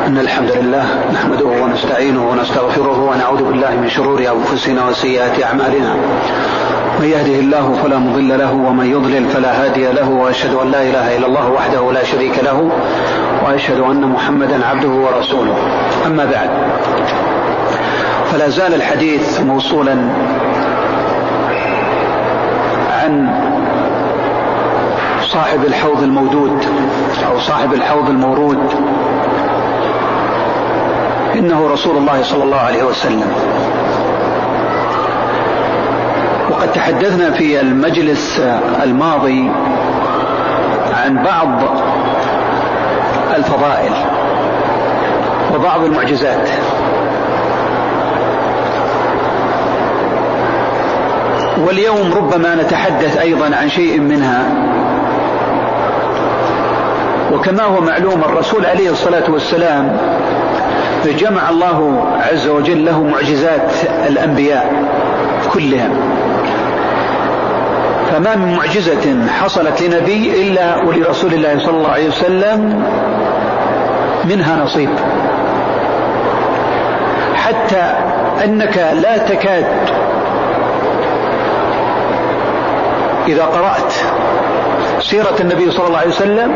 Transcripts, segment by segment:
إن الحمد لله نحمده ونستعينه ونستغفره ونعوذ بالله من شرور أنفسنا وسيئات أعمالنا. من يهده الله فلا مضل له ومن يضلل فلا هادي له، وأشهد أن لا إله إلا الله وحده لا شريك له، وأشهد أن محمدا عبده ورسوله. أما بعد، فلا زال الحديث موصولا عن صاحب الحوض المودود أو صاحب الحوض المورود، إنه رسول الله صلى الله عليه وسلم. وقد تحدثنا في المجلس الماضي عن بعض الفضائل وبعض المعجزات، واليوم ربما نتحدث أيضا عن شيء منها. وكما هو معلوم، الرسول عليه الصلاة والسلام جمع الله عز وجل له معجزات الأنبياء كلهم، فما من معجزة حصلت لنبي إلا ولرسول الله صلى الله عليه وسلم منها نصيب، حتى أنك لا تكاد إذا قرأت سيرة النبي صلى الله عليه وسلم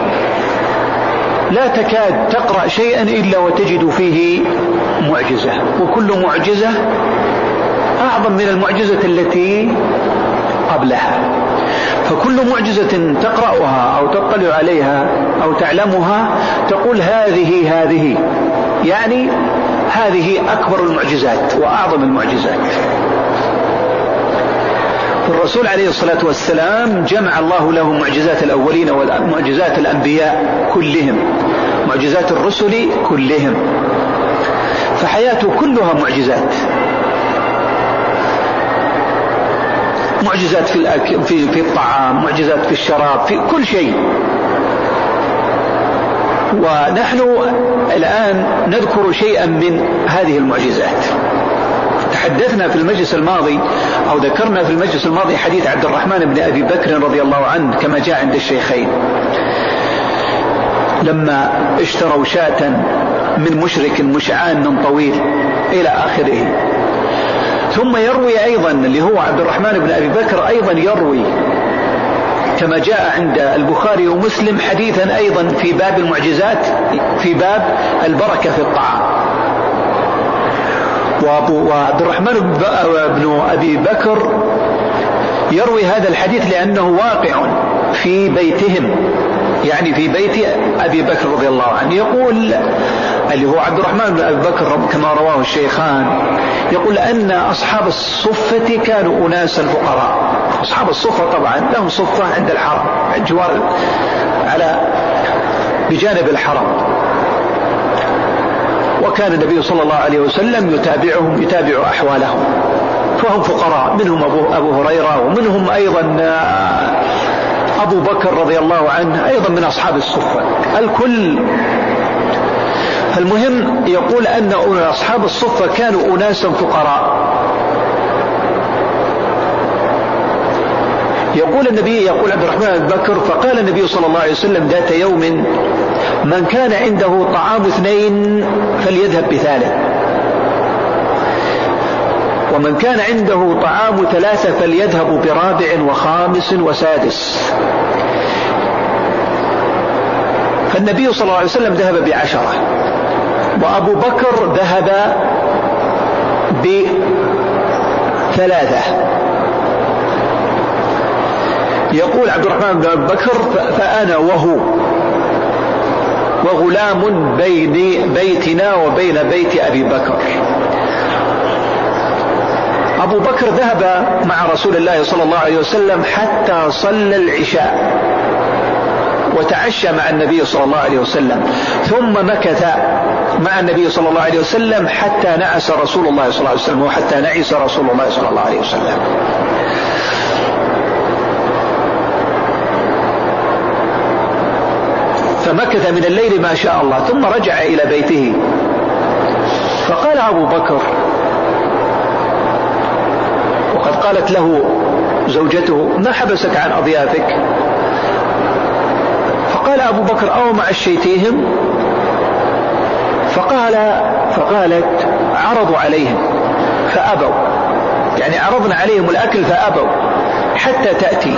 لا تكاد تقرأ شيئا إلا وتجد فيه معجزة، وكل معجزة أعظم من المعجزة التي قبلها. فكل معجزة تقرأها أو تطلع عليها أو تعلمها تقول هذه يعني هذه أكبر المعجزات وأعظم المعجزات. الرسول عليه الصلاة والسلام جمع الله له معجزات الأولين ومعجزات الأنبياء كلهم، معجزات الرسل كلهم، فحياته كلها معجزات، معجزات في الطعام، معجزات في الشراب، في كل شيء. ونحن الآن نذكر شيئا من هذه المعجزات. تحدثنا في المجلس الماضي أو ذكرنا في المجلس الماضي حديث عبد الرحمن بن أبي بكر رضي الله عنه كما جاء عند الشيخين، لما اشتروا شاة من مشرك مشعان طويل إلى آخره. ثم يروي أيضا اللي هو عبد الرحمن بن أبي بكر أيضا يروي كما جاء عند البخاري ومسلم حديثا أيضا في باب المعجزات، في باب البركة في الطعام. وعبد الرحمن بن أبي بكر يروي هذا الحديث لأنه واقع في بيتهم، يعني في بيت أبي بكر رضي الله عنه. يقول اللي هو عبد الرحمن بن أبي بكر كما رواه الشيخان، يقول أن أصحاب الصفة كانوا أناسا فقراء. أصحاب الصفة طبعا لهم صفة عند الحرم، جوار بجانب الحرم، وكان النبي صلى الله عليه وسلم يتابع أحوالهم، فهم فقراء، منهم أبو هريرة، ومنهم أيضا أبو بكر رضي الله عنه أيضا من أصحاب الصفة الكل. المهم يقول أن أصحاب الصفة كانوا أناسا فقراء. يقول عبد الرحمن بن بكر: فقال النبي صلى الله عليه وسلم ذات يوم: من كان عنده طعام 2 فليذهب ب3، ومن كان عنده طعام 3 فليذهب ب4 و5 و6. فالنبي صلى الله عليه وسلم ذهب ب10، وأبو بكر ذهب ب3. يقول عبد الرحمن بن أبي بكر: فأنا وهو وغلام بين بيتنا وبين بيت أبي بكر. أبو بكر ذهب مع رسول الله صلى الله عليه وسلم حتى صلى العشاء وتعشى مع النبي صلى الله عليه وسلم، ثم مكث مع النبي صلى الله عليه وسلم حتى نعس رسول الله صلى الله عليه وسلم، وحتى نعس رسول الله صلى الله عليه وسلم. فمكث من الليل ما شاء الله، ثم رجع إلى بيته. فقال أبو بكر، وقد قالت له زوجته: ما حبسك عن أضيافك؟ فقال أبو بكر: أو مع الشيتيهم؟ فقالت عرضوا عليهم فأبوا، يعني عرضنا عليهم الأكل فأبوا حتى تأتي.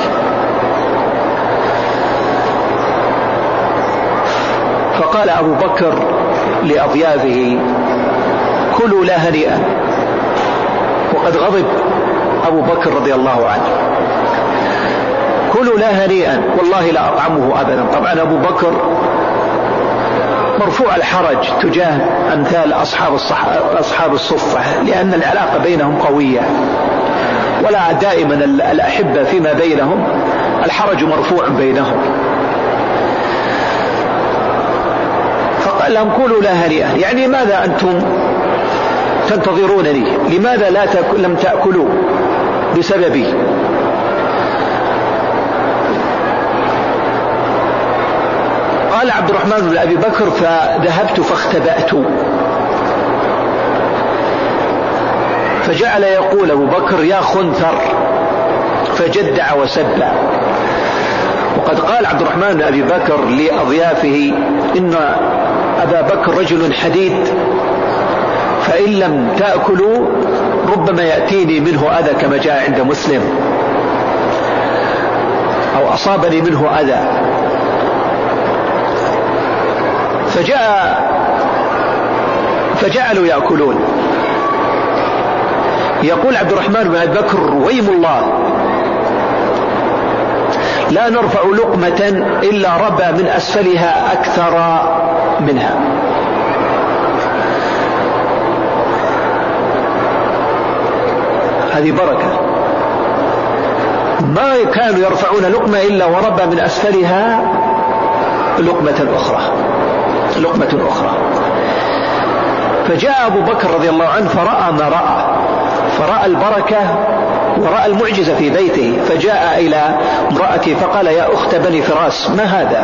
فقال أبو بكر لأضيافه كلوا لا هنيئا، وقد غضب أبو بكر رضي الله عنه، كلوا لا هنيئا والله لا أطعمه أبدا. طبعا أبو بكر مرفوع الحرج تجاه أمثال أصحاب الصفة، لأن العلاقة بينهم قوية، ولا دائما الأحبة فيما بينهم الحرج مرفوع بينهم. فقال لهم كلوا لا هنيئا، يعني ماذا أنتم تنتظرونني؟ لماذا لم تأكلوا بسببي؟ قال عبد الرحمن بن أبي بكر فذهبت فاختبأت، فجعل يقول أبو بكر يا خنثر، فجدع وسب. وقد قال عبد الرحمن بن أبي بكر لأضيافه إن أبا بكر رجل حديد، فإن لم تأكلوا ربما يأتيني منه أذى، كما جاء عند مسلم، أو أصابني منه أذى. فجعلوا يأكلون. يقول عبد الرحمن بن أبي بكر ويم الله لا نرفع لقمة إلا ربى من أسفلها أكثر منها. هذه بركة، ما كانوا يرفعون لقمة إلا وربى من أسفلها لقمة أخرى. فجاء أبو بكر رضي الله عنه فرأى ما فرأى البركة ورأى المعجزة في بيته، فجاء إلى امرأته فقال يا أخت بني فراس ما هذا؟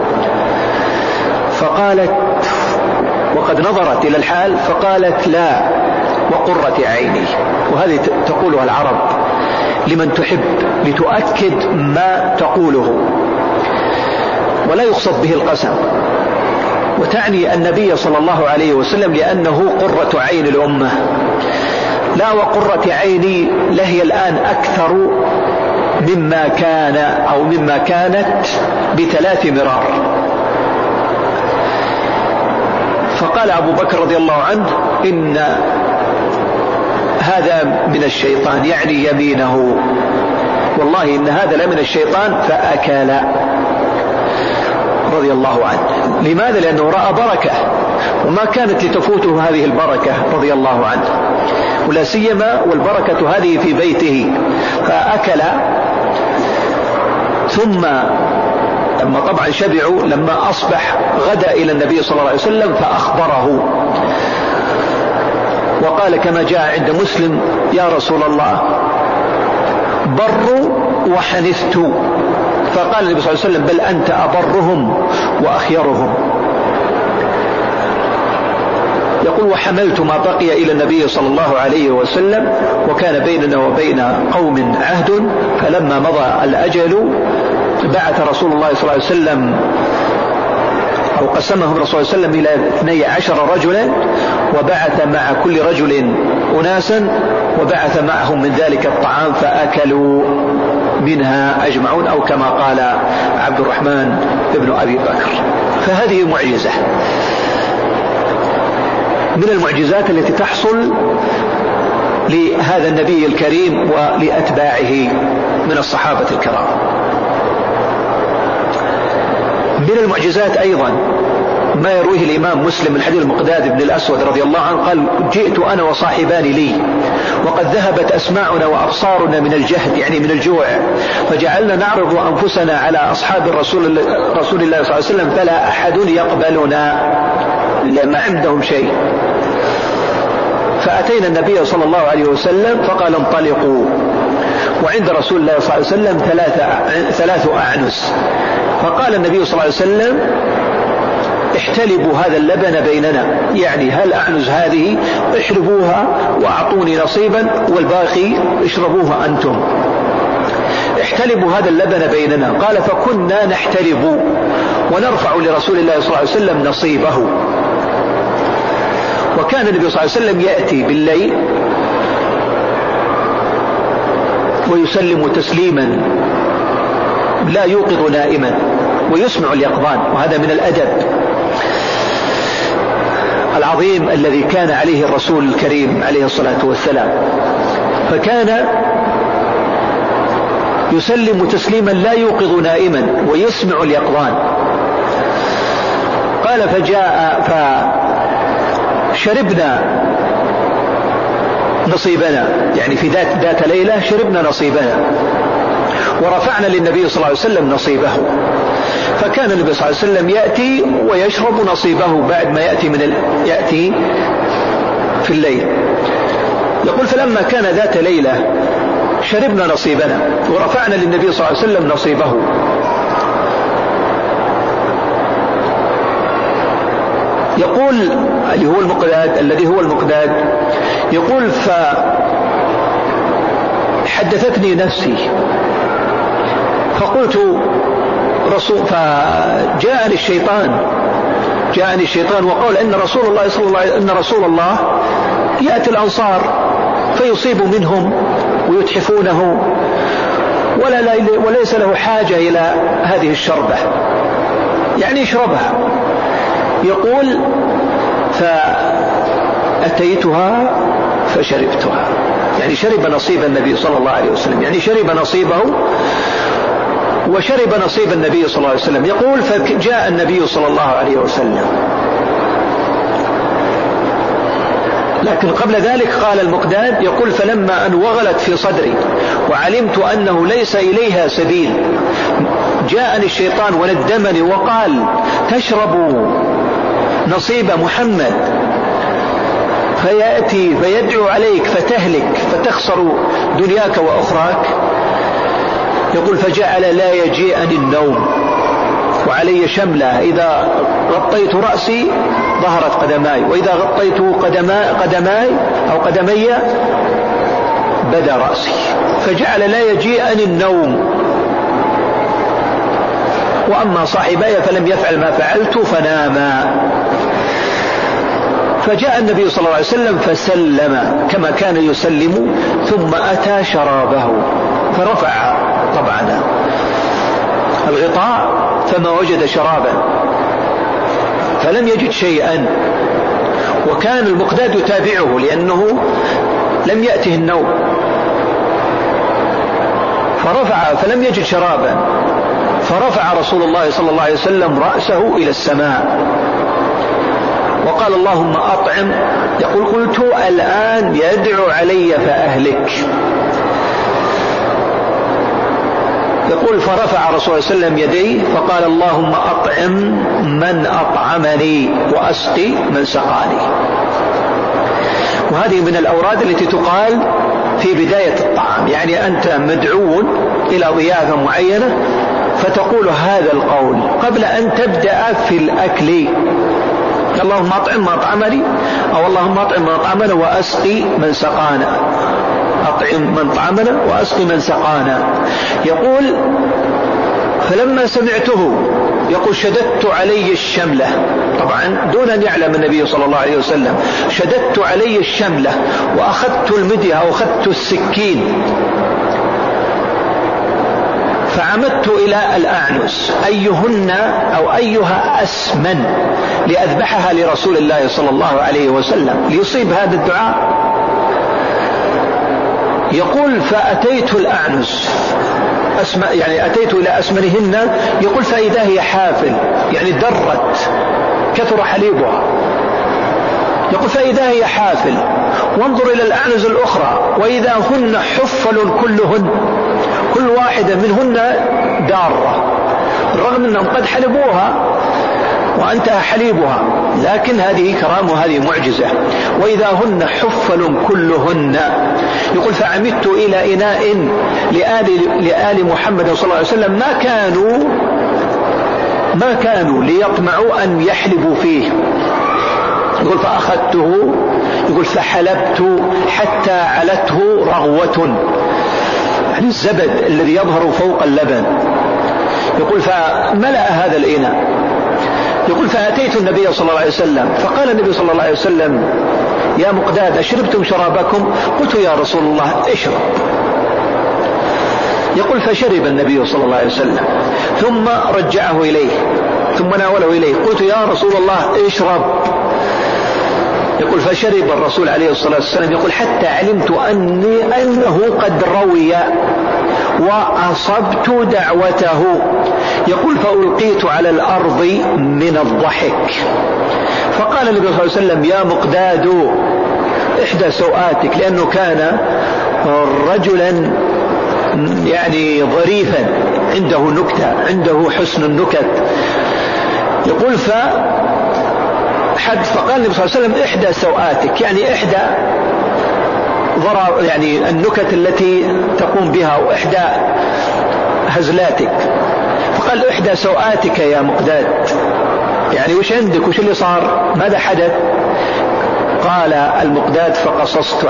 فقالت، وقد نظرت إلى الحال، فقالت لا وقرة عيني. وهذه تقولها العرب لمن تحب لتؤكد ما تقوله، ولا يقصد به القسم، وتعني النبي صلى الله عليه وسلم لأنه قرة عين الأمة. لا وقرة عيني لهي الآن أكثر مما كان أو مما كانت ب3 مرار. فقال أبو بكر رضي الله عنه إن هذا من الشيطان، يعني يمينه، والله إن هذا لمن الشيطان، فأكل رضي الله عنه. لماذا؟ لأنه رأى بركة، وما كانت لتفوته هذه البركة رضي الله عنه، ولا سيما والبركة هذه في بيته. فأكل، ثم لما طبعا شبعوا لما أصبح غدا إلى النبي صلى الله عليه وسلم فأخبره، وقال كما جاء عند مسلم يا رسول الله بر وحنثت. فقال النبي صلى الله عليه وسلم بل أنت أبرهم وأخيرهم. يقول وحملت ما بقي إلى النبي صلى الله عليه وسلم، وكان بيننا وبين قوم عهد، فلما مضى الأجل بعث رسول الله صلى الله عليه وسلم أو قسمهم الرسول صلى الله عليه وسلم إلى 12 رجلا، وبعث مع كل رجل أناسا، وبعث معهم من ذلك الطعام فأكلوا منها أجمعون، أو كما قال عبد الرحمن بن أبي بكر. فهذه معجزة من المعجزات التي تحصل لهذا النبي الكريم ولأتباعه من الصحابة الكرام. من المعجزات أيضا ما يرويه الإمام مسلم من حديث المقداد بن الأسود رضي الله عنه قال جئت أنا وصاحبان لي وقد ذهبت أسماعنا وأبصارنا من الجهد، يعني من الجوع، فجعلنا نعرض أنفسنا على أصحاب رسول الله صلى الله عليه وسلم فلا أحد يقبلنا، ما عندهم شيء. فأتينا النبي صلى الله عليه وسلم فقال انطلقوا، وعند رسول الله صلى الله عليه وسلم 3 أعنس. فقال النبي صلى الله عليه وسلم احتلبوا هذا اللبن بيننا، يعني هل أعنز هذه اشربوها وأعطوني نصيبا والباقي اشربوها أنتم، احتلبوا هذا اللبن بيننا. قال فكنا نحتلب ونرفع لرسول الله صلى الله عليه وسلم نصيبه. وكان النبي صلى الله عليه وسلم يأتي بالليل ويسلم تسليما لا يوقظ نائما ويسمع اليقظان. وهذا من الأدب العظيم الذي كان عليه الرسول الكريم عليه الصلاة والسلام. فكان يسلم تسليما لا يوقظ نائما ويسمع اليقظان. قال فشربنا نصيبنا، يعني في ذات ليلة شربنا نصيبنا ورفعنا للنبي صلى الله عليه وسلم نصيبه. فكان النبي صلى الله عليه وسلم يأتي ويشرب نصيبه بعد ما يأتي في الليل. يقول فلما كان ذات ليلة شربنا نصيبنا ورفعنا للنبي صلى الله عليه وسلم نصيبه. يقول الذي هو المقداد يقول فحدثتني نفسي فقلت فجاءني الشيطان وقال إن رسول الله يأتي الأنصار فيصيب منهم ويتحفونه وليس له حاجة إلى هذه الشربة، يعني يشربها. يقول فأتيتها فشربتها، يعني شرب نصيب النبي صلى الله عليه وسلم، يعني شرب نصيبه وشرب نصيب النبي صلى الله عليه وسلم. يقول فجاء النبي صلى الله عليه وسلم، لكن قبل ذلك قال المقداد يقول فلما أن وغلت في صدري وعلمت أنه ليس إليها سبيل جاءني الشيطان وندمني وقال تشرب نصيب محمد فيأتي فيدعو عليك فتهلك فتخسر دنياك وأخراك. يقول فجعل لا يجيئني النوم وعلي شملة، إذا غطيت رأسي ظهرت قدماي وإذا غطيت قدمي بدا رأسي، فجعل لا يجيئني النوم. وأما صاحباي فلم يفعل ما فعلت فناما. فجاء النبي صلى الله عليه وسلم فسلم كما كان يسلم ثم أتى شرابه فرفع طبعا الغطاء فما وجد شرابا فلم يجد شيئا، وكان المقداد يتابعه لأنه لم يأته النوم، فرفع فلم يجد شرابا فرفع رسول الله صلى الله عليه وسلم رأسه إلى السماء وقال اللهم أطعم. يقول قلت الآن يدعو علي فأهلك. يقول فرفع رسول الله صلى الله عليه وسلم يديه فقال اللهم أطعم من أطعمني وأسقي من سقاني. وهذه من الأوراد التي تقال في بداية الطعام، يعني أنت مدعو إلى ضيافة معينة فتقول هذا القول قبل أن تبدأ في الأكل، اللهم أطعم من أطعمني أو اللهم أطعم من أطعمنا وأسقي من سقانا، أطعم من طعمنا وأسقي من سقانا. يقول فلما سمعته يقول شددت علي الشملة، طبعا دون أن يعلم النبي صلى الله عليه وسلم، شددت علي الشملة وأخذت المدية أو أخذت السكين فعمدت إلى الأعنس أيهن أو أيها أسمن لأذبحها لرسول الله صلى الله عليه وسلم ليصيب هذا الدعاء. يقول فأتيت الأعنس يعني أتيت إلى أسمنهن، يقول فإذا هي حافل يعني درت كثر حليبها، يقول فإذا هي حافل وانظر إلى الأعنز الأخرى وإذا هن حفل كلهن، كل واحدة منهن دارة رغم أنهم قد حلبوها وأنتهى حليبها، لكن هذه كرامة وهذه معجزة. وإذا هن حفل كلهن، يقول فعمدت إلى إناء لآل محمد صلى الله عليه وسلم ما كانوا ليطمعوا أن يحلبوا فيه. يقول فأخذته، يقول فحلبت حتى علته رغوة، يعني الزبد الذي يظهر فوق اللبن. يقول فملأ هذا الإناء، يقول فأتيت النبي صلى الله عليه وسلم فقال النبي صلى الله عليه وسلم يا مقداد أشربتم شرابكم؟ قلت يا رسول الله اشرب. يقول فشرب النبي صلى الله عليه وسلم ثم رجعه إليه ثم ناوله إليه. قلت يا رسول الله اشرب. يقول فشرب الرسول عليه الصلاة والسلام. يقول حتى علمت أنه قد روي وأصبت دعوته. يقول فألقيت على الأرض من الضحك. فقال النبي صلى الله عليه وسلم يا مقداد إحدى سوآتك، لأنه كان رجلا يعني ظريفا عنده نكتة، عنده حسن النكت. يقول فقال النبي صلى الله عليه وسلم إحدى سوآتك، يعني إحدى يعني النكت التي تقوم بها وإحدى هزلاتك. فقال إحدى سوآتك يا مقداد، يعني وش عندك، وش اللي صار، ماذا حدث؟ قال المقداد فقصصت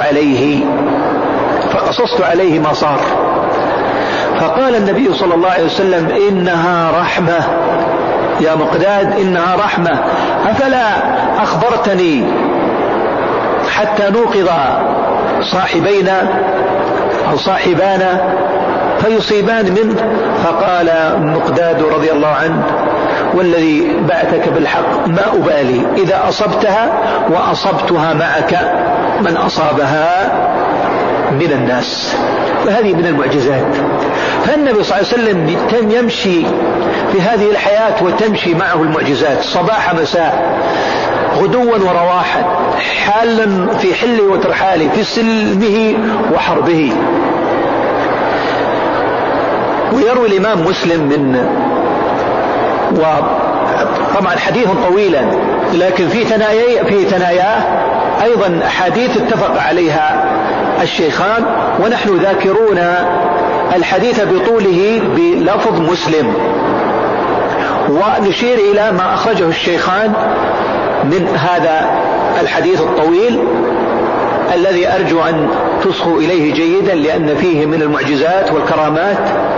عليه ما صار. فقال النبي صلى الله عليه وسلم إنها رحمة يا مقداد، إنها رحمة، أفلا أخبرتني حتى نوقظ صاحبينا أو صاحبانا فيصيبان منه؟ فقال مقداد رضي الله عنه والذي بعثك بالحق ما أبالي إذا أصبتها وأصبتها معك من أصابها من الناس. وهذه من المعجزات. فالنبي صلى الله عليه وسلم يمشي في هذه الحياة وتمشي معه المعجزات صباح مساء غدوا ورواحا، حالا في حله وترحاله، في سلمه وحربه. ويروي الإمام مسلم من، وطبعا حديث طويلا لكن في ثناياه أيضا أحاديث اتفق عليها الشيخان، ونحن ذاكرون الحديث بطوله بلفظ مسلم، ونشير إلى ما أخرجه الشيخان من هذا الحديث الطويل الذي أرجو أن تصغوا إليه جيدا، لأن فيه من المعجزات والكرامات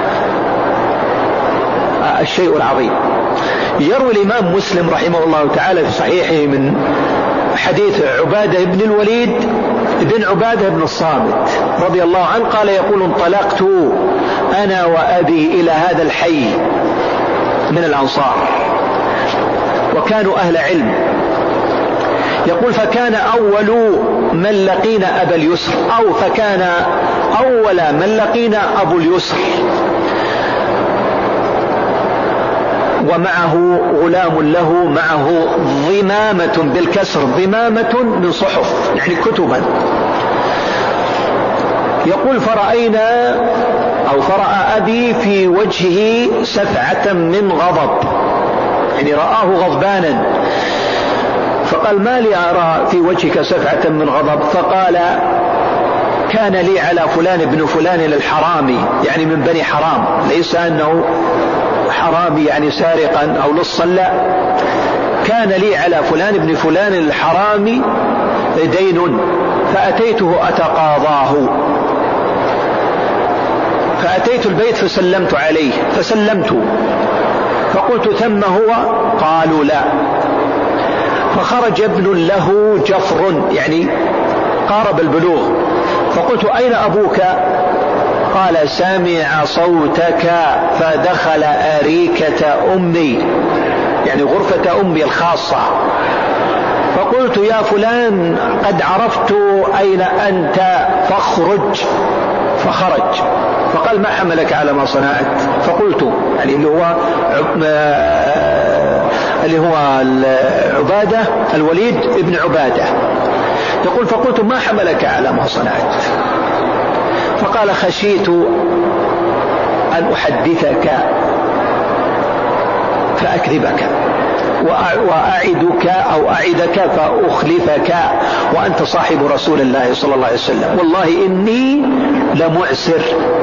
الشيء العظيم. يروي الإمام مسلم رحمه الله تعالى في صحيحه من حديث عبادة بن الوليد بن عبادة بن الصامت رضي الله عنه قال يقول انطلقت أنا وأبي إلى هذا الحي من الأنصار وكانوا أهل علم. يقول فكان أول من لقينا أبا اليسر، أو فكان أول من لقينا أبو اليسر ومعه غلام له معه ضمامة بالكسر، ضمامة من صحف يعني كتبا. يقول فرأينا أو فرأى أبي في وجهه سفعة من غضب، يعني رآه غضبانا، فقال ما لي أرى في وجهك سفعة من غضب؟ فقال كان لي على فلان ابن فلان الحرامي، يعني من بني حرام، ليس أنه حرامي يعني سارقا أو لصا، لا، كان لي على فلان ابن فلان الحرامي دين فأتيته أتقاضاه، فأتيت البيت فسلمت عليه فقلت ثم هو؟ قالوا لا. فخرج ابن له جفر يعني قارب البلوغ، فقلت أين أبوك؟ قال سمع صوتك فدخل أريكة أمي، يعني غرفة أمي الخاصة. فقلت يا فلان قد عرفت أين أنت فاخرج، فخرج. فقال ما حملك على ما صنعت؟ فقلت يعني اللي هو عبادة الوليد ابن عبادة. يقول فقلت ما حملك على ما صنعت؟ فقال خشيت أن أحدثك فأكذبك وأعدك أو أعدك فأخلفك وأنت صاحب رسول الله صلى الله عليه وسلم، والله إني لمعسر.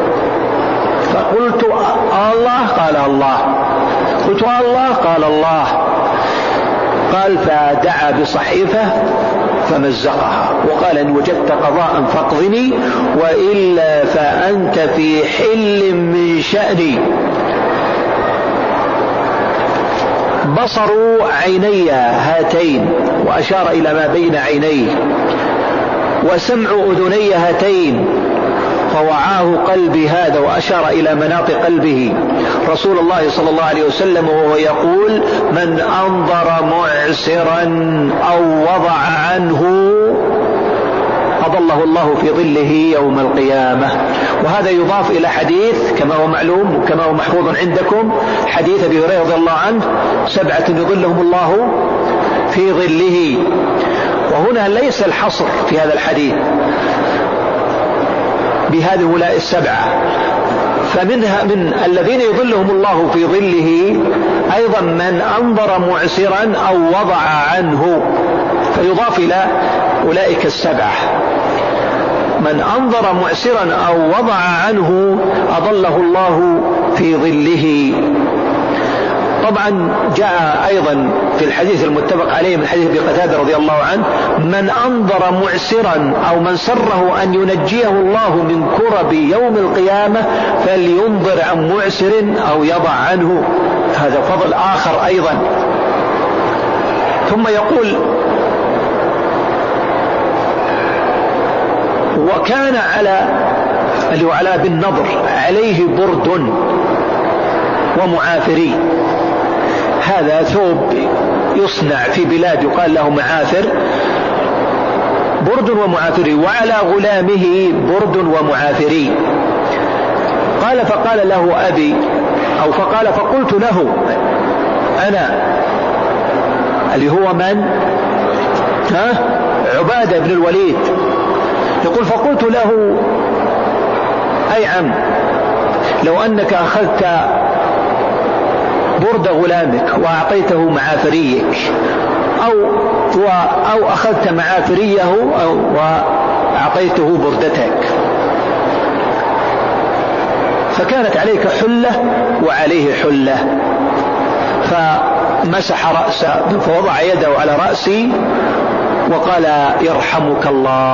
فقلت الله؟ قال الله. قلت الله؟ قال الله. قال فدعا بصحيفة فمزقها وقال إن وجدت قضاء فاقضني وإلا فأنت في حل من شأني. بصر عيني هاتين، وأشار إلى ما بين عينيه، وسمع أذني هاتين، فوعاه قلبي هذا، وأشار إلى مناط قلبه رسول الله صلى الله عليه وسلم وهو يقول: من أنظر معسرا أو وضع عنه أظله الله في ظله يوم القيامة. وهذا يضاف إلى حديث كما هو معلوم كما هو محفوظ عندكم، حديث أبي هريرة رضي الله عنه: 7 يظلهم الله في ظله. وهنا ليس الحصر في هذا الحديث بهؤلاء 7، فمنها من الذين يظلهم الله في ظله أيضا من أنظر معسرا أو وضع عنه، فيضاف إلى أولئك 7: من أنظر معسرا أو وضع عنه أظله الله في ظله. طبعا جاء أيضا في الحديث المتفق عليه من حديث أبي قتادة رضي الله عنه: من أنظر معسرا أو من سره أن ينجيه الله من كرب يوم القيامة فلينظر عن معسر أو يضع عنه. هذا فضل آخر أيضا. ثم يقول: وكان على بالنضر عليه برد ومعافري. هذا ثوب يصنع في بلاد يقال له معافر، برد ومعافري، وعلى غلامه برد ومعافري. قال: فقال له أبي، أو فقال فقلت له أنا، اللي هو من؟ عبادة بن الوليد. يقول: فقلت له: أي عم، لو أنك أخذت برد غلامك وأعطيته معافريك، أو أخذت معافريه وأعطيته بردتك، فكانت عليك حلة وعليه حلة. فمسح رأسه، فوضع يده على رأسي وقال: يرحمك الله.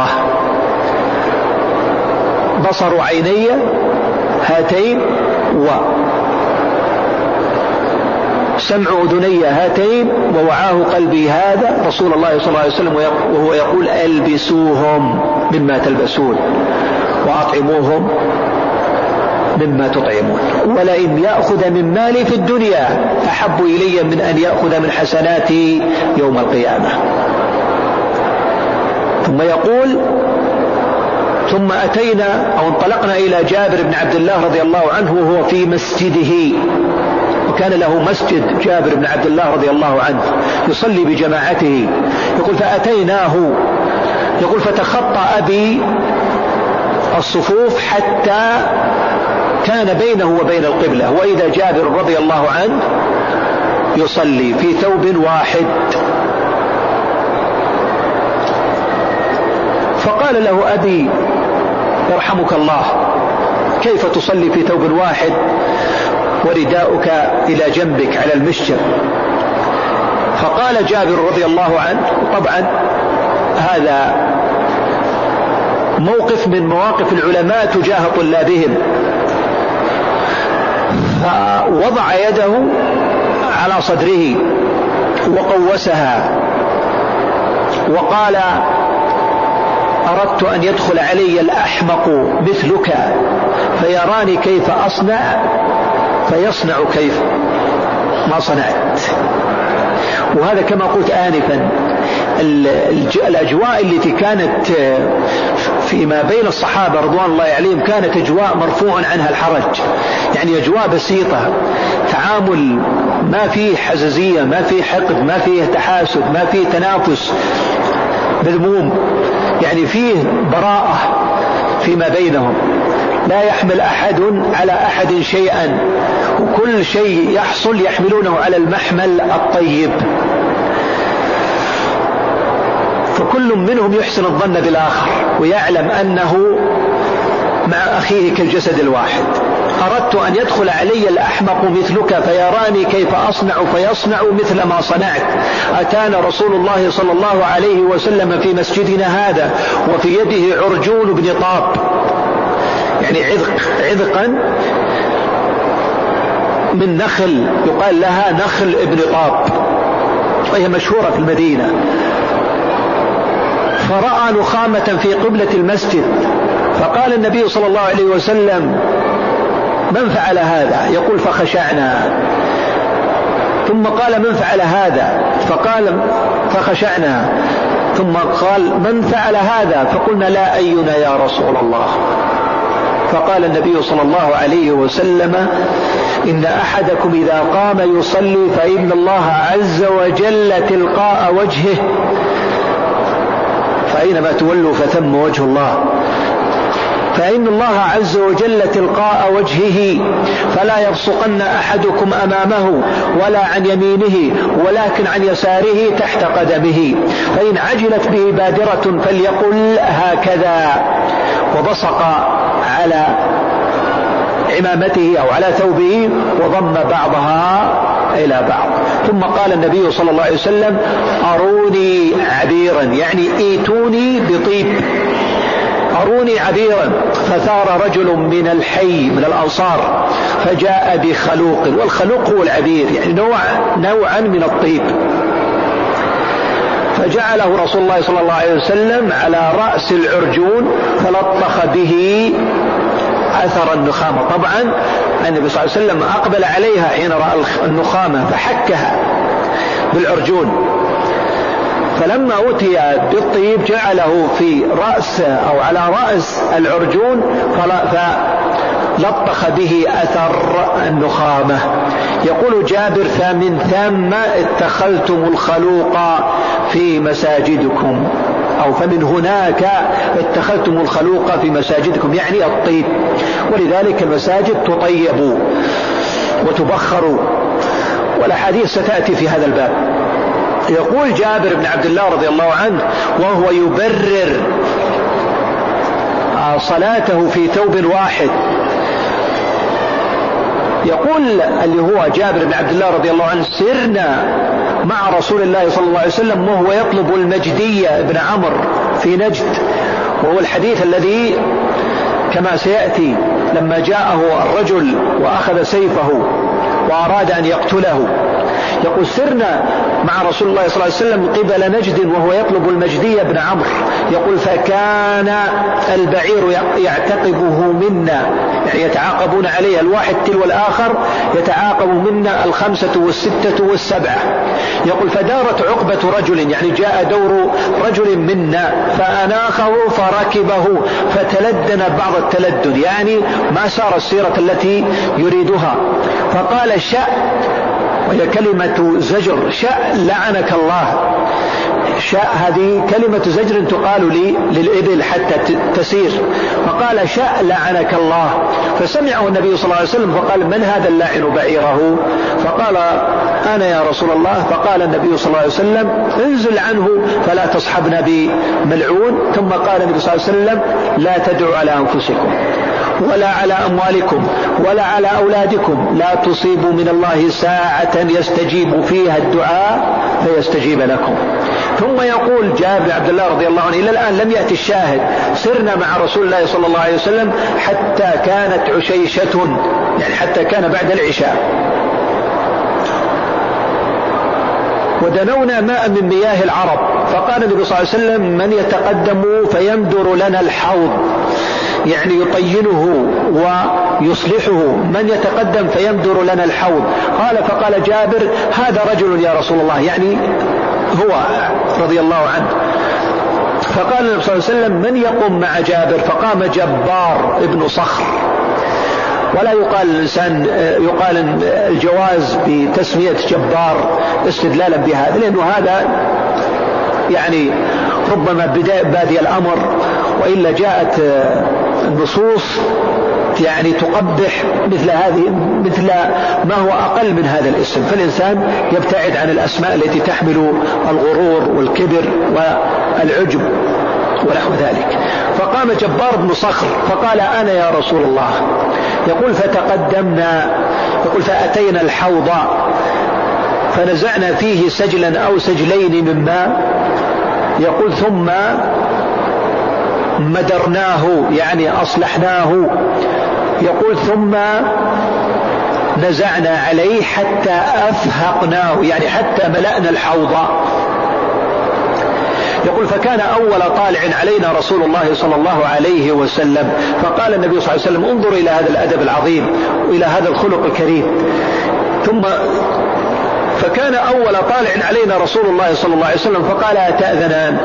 بصر عيني هاتين، وسمع أذني هاتين، ووعاه قلبي هذا، رسول الله صلى الله عليه وسلم وهو يقول: ألبسوهم مما تلبسون وأطعموهم مما تطعمون، ولئن يأخذ من مالي في الدنيا أحب إلي من أن يأخذ من حسناتي يوم القيامة. ثم يقول: ثم أتينا أو انطلقنا إلى جابر بن عبد الله رضي الله عنه وهو في مسجده، وكان له مسجد جابر بن عبد الله رضي الله عنه يصلي بجماعته. يقول: فأتيناه، يقول: فتخطى أبي الصفوف حتى كان بينه وبين القبلة، وإذا جابر رضي الله عنه يصلي في ثوب واحد. فقال له أبي: يرحمك الله، كيف تصلي في ثوب واحد ورداؤك إلى جنبك على المشجر؟ فقال جابر رضي الله عنه، طبعا هذا موقف من مواقف العلماء تجاه طلابهم، فوضع يده على صدره وقوسها وقال: أردت أن يدخل علي الأحمق مثلك فيراني كيف أصنع فيصنع كيف ما صنعت. وهذا كما قلت آنفا الأجواء التي كانت فيما بين الصحابة رضوان الله عليهم كانت أجواء مرفوع عنها الحرج، يعني أجواء بسيطة، تعامل ما فيه حزازية، ما فيه حقد، ما فيه تحاسد، ما فيه تنافس مذموم، يعني فيه براءة فيما بينهم، لا يحمل أحد على أحد شيئا، وكل شيء يحصل يحملونه على المحمل الطيب، فكل منهم يحسن الظن بالآخر ويعلم أنه مع أخيه كالجسد الواحد. أردت أن يدخل علي الأحمق مثلك فيراني كيف أصنع فيصنع مثل ما صنعت. أتانا رسول الله صلى الله عليه وسلم في مسجدنا هذا وفي يده عرجون بن طاب، يعني عذقا من نخل يقال لها نخل ابن طاب، وهي مشهورة في المدينة. فرأى نخامة في قبلة المسجد، فقال النبي صلى الله عليه وسلم: من فعل هذا؟ يقول: فخشعنا. ثم قال: من فعل هذا؟ فقال: فخشعنا. ثم قال: من فعل هذا؟ فقلنا: لا أينا يا رسول الله. فقال النبي صلى الله عليه وسلم: إن أحدكم إذا قام يصلي فإن الله عز وجل تلقاء وجهه، فأينما تولوا فثم وجه الله، فإن الله عز وجل تلقاء وجهه، فلا يبصقن أحدكم أمامه ولا عن يمينه ولكن عن يساره تحت قدمه، فإن عجلت به بادرة فليقل هكذا، وبصق على عمامته أو على ثوبه وضم بعضها إلى بعض. ثم قال النبي صلى الله عليه وسلم: أروني عبيرا، يعني ايتوني بطيب، أروني عبيرا. فثار رجل من الحي من الأنصار فجاء بخلوق، والخلوق هو العبير، يعني نوعا من الطيب، فجعله رسول الله صلى الله عليه وسلم على رأس العرجون فلطخ به أثر النخامة. طبعا النبي صلى الله عليه وسلم أقبل عليها حين رأى النخامة فحكها بالعرجون، فلما أتي بالطيب جعله في رأس أو على رأس العرجون فلطخ به أثر النخامة. يقول جابر: فمن ثم اتخذتم الخلوق في مساجدكم، أو فمن هناك اتخذتم الخلوق في مساجدكم، يعني الطيب، ولذلك المساجد تطيب وتبخر، والأحاديث ستأتي في هذا الباب. يقول جابر بن عبد الله رضي الله عنه وهو يبرر صلاته في ثوب واحد، يقول اللي هو جابر بن عبد الله رضي الله عنه: سرنا مع رسول الله صلى الله عليه وسلم وهو يطلب المجدية بن عمرو في نجد، وهو الحديث الذي كما سيأتي لما جاءه الرجل وأخذ سيفه وأراد أن يقتله. يقول: سرنا مع رسول الله صلى الله عليه وسلم قبل نجد وهو يطلب المجدية بن عمرو. يقول: فكان البعير يعتقبه منا، يعني يتعاقبون عليه الواحد تلو الآخر، يتعاقب منا 5 و6 و7. يقول: فدارت عقبة رجل، يعني جاء دور رجل منا فأناخه فركبه فتلدن بعض التلدن، يعني ما سار السيرة التي يريدها، فقال: شاء، وهي كلمة زجر، شاء لعنك الله. شاء هذه كلمة زجر تقال للإبل حتى تسير، فقال: شاء لعنك الله. فسمعه النبي صلى الله عليه وسلم فقال: من هذا اللاعن بعيره؟ فقال: أنا يا رسول الله. فقال النبي صلى الله عليه وسلم: انزل عنه فلا تصحبنا بملعون. ثم قال النبي صلى الله عليه وسلم: لا تدعوا على أنفسكم ولا على أموالكم ولا على أولادكم، لا تصيبوا من الله ساعة يستجيب فيها الدعاء فيستجيب لكم. ثم يقول جابر عبد الله رضي الله عنه: إلى الآن لم يأتي الشاهد. سرنا مع رسول الله صلى الله عليه وسلم حتى كانت عشيشة، يعني حتى كان بعد العشاء، ودنونا ماء من مياه العرب، فقال النبي صلى الله عليه وسلم: من يتقدم فيمدر لنا الحوض، يعني يطينه ويصلحه، من يتقدم فيمدر لنا الحوض. فقال جابر: هذا رجل يا رسول الله، يعني هو رضي الله عنه. فقال النبي صلى الله عليه وسلم: من يقوم مع جابر؟ فقام جبار ابن صخر. ولا يقال الإنسان، يقال الجواز بتسمية جبار استدلالا بهذا، لأنه هذا يعني ربما بادي الأمر، وإلا جاءت النصوص يعني تقبح مثل ما هو أقل من هذا الاسم، فالإنسان يبتعد عن الأسماء التي تحمل الغرور والكبر والعجب ونحو ذلك. فقام جبار بن صخر فقال: أنا يا رسول الله. يقول: فتقدمنا، يقول: فأتينا الحوض فنزعنا فيه سجلا أو سجلين من ماء، يقول: ثم مدرناه، يعني أصلحناه، يقول: ثم نزعنا عليه حتى أفهقناه، يعني حتى ملأنا الحوض. يقول فكان أول طالع علينا رسول الله صلى الله عليه وسلم، فقال النبي صلى الله عليه وسلم انظر إلى هذا الأدب العظيم وإلى هذا الخلق الكريم. ثم فكان أول طالع علينا رسول الله صلى الله عليه وسلم فقال أتأذنان،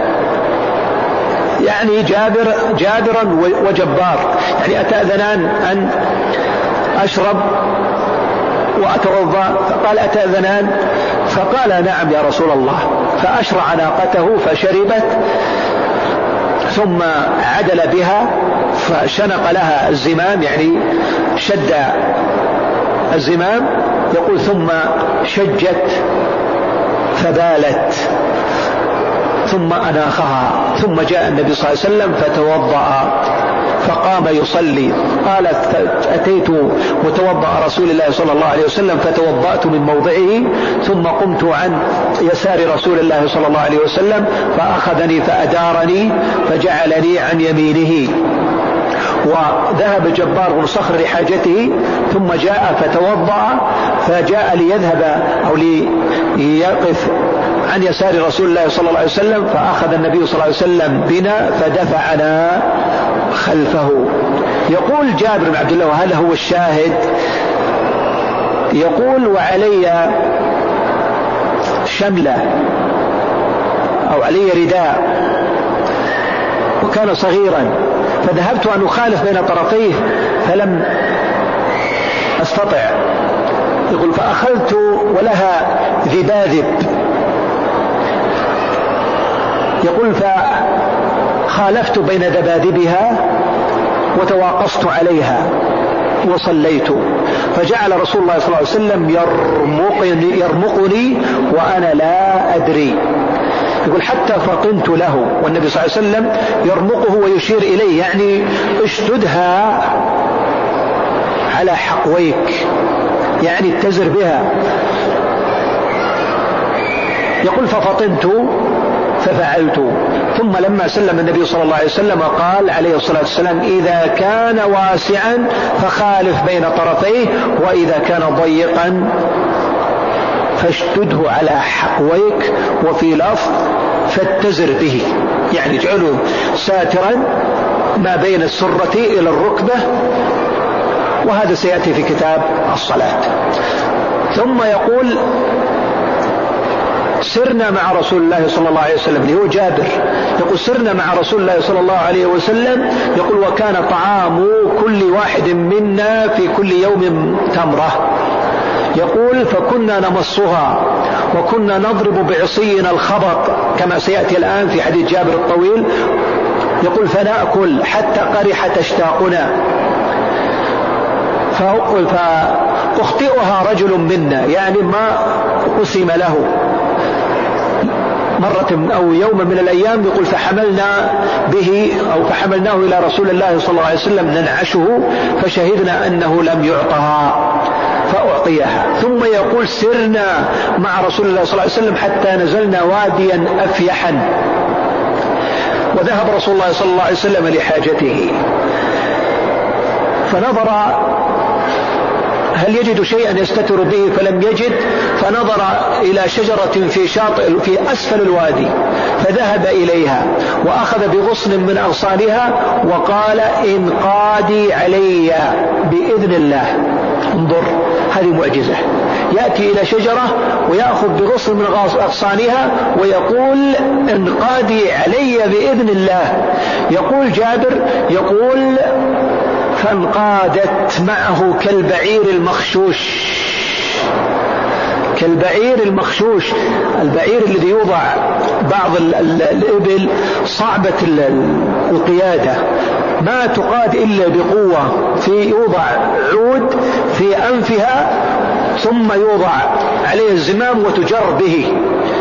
يعني جابرا وجبار، يعني أتأذنان أن أشرب وأتوضأ؟ فقال أتأذنان؟ فقال نعم يا رسول الله. فأشرع ناقته فشربت، ثم عدل بها فشنق لها الزمام، يعني شد الزمام. يقول ثم شجت فبالت، ثم أناخها، ثم جاء النبي صلى الله عليه وسلم فتوضأ فقام يصلي. قالت أتيت متوضأ رسول الله صلى الله عليه وسلم فتوضأت من موضعه، ثم قمت عن يسار رسول الله صلى الله عليه وسلم فأخذني فأدارني فجعلني عن يمينه. وذهب جبار بن صخر لحاجته ثم جاء فتوضأ، فجاء ليذهب أو ليقف عن يسار رسول الله صلى الله عليه وسلم، فأخذ النبي صلى الله عليه وسلم بنا فدفعنا خلفه. يقول جابر بن عبد الله وهذا هو الشاهد، يقول وعلي شملة أو علي رداء وكان صغيرا، فذهبت أن أخالف بين طرفيه فلم أستطع. يقول فأخذت ولها ذباذب، يقول فخالفت بين ذباذبها وتواقصت عليها وصليت، فجعل رسول الله صلى الله عليه وسلم يرمقني وأنا لا أدري. يقول حتى فطنت له والنبي صلى الله عليه وسلم يرمقه ويشير إليه، يعني اشددها على حقويك، يعني اتزر بها. يقول ففطنت ففعلت، ثم لما سلم النبي صلى الله عليه وسلم قال عليه الصلاة والسلام إذا كان واسعا فخالف بين طرفيه، وإذا كان ضيقا فاشتده على حقويك، وفي لفظ فاتزر به، يعني اجعله ساترا ما بين السرة إلى الركبة، وهذا سيأتي في كتاب الصلاة. ثم يقول سرنا مع رسول الله صلى الله عليه وسلم، اللي هو جابر، يقول سرنا مع رسول الله صلى الله عليه وسلم، يقول وكان طعام كل واحد منا في كل يوم تمرة، يقول فكنا نمصها وكنا نضرب بعصينا الخبط كما سيأتي الآن في حديث جابر الطويل. يقول فنأكل حتى قرح تشتاقنا، فأخطئها رجل منا، يعني ما قسم له مرة أو يوم من الأيام. يقول فحملنا به أو فحملناه إلى رسول الله صلى الله عليه وسلم ننعشه، فشهدنا أنه لم يعطها فأعطيها. ثم يقول سرنا مع رسول الله صلى الله عليه وسلم حتى نزلنا واديا أفيحا، وذهب رسول الله صلى الله عليه وسلم لحاجته، فنظر هل يجد شيئا يستتر به فلم يجد، فنظر إلى شجرة في شاطئ في أسفل الوادي فذهب إليها وأخذ بغصن من أغصانها وقال انقادي علي بإذن الله. انظر هذه معجزة، يأتي إلى شجرة ويأخذ بغصن من أغصانها ويقول انقادي علي بإذن الله. يقول جابر يقول فانقادت معه كالبعير المخشوش، كالبعير المخشوش، البعير الذي يوضع بعض الإبل صعبة القيادة ما تقاد إلا بقوة، في يوضع عود في أنفها ثم يوضع عليه الزمام وتجر به،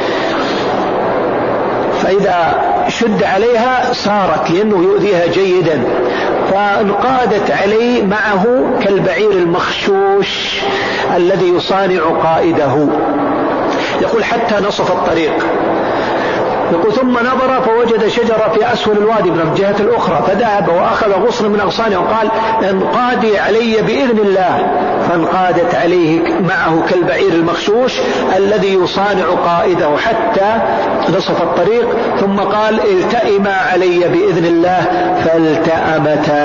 فإذا شد عليها سارت لأنه يؤذيها جيدا. فانقادت عليه معه كالبعير المخشوش الذي يصانع قائده. يقول حتى نصف الطريق، يقول ثم نظر فوجد شجرة في أسفل الوادي من الجهة الأخرى، فذهب وأخذ غصن من أغصانه وقال انقادي علي بإذن الله، فانقادت عليه معه كالبعير المخشوش الذي يصانع قائده حتى نصف الطريق، ثم قال التئما علي بإذن الله، فالتأمتا.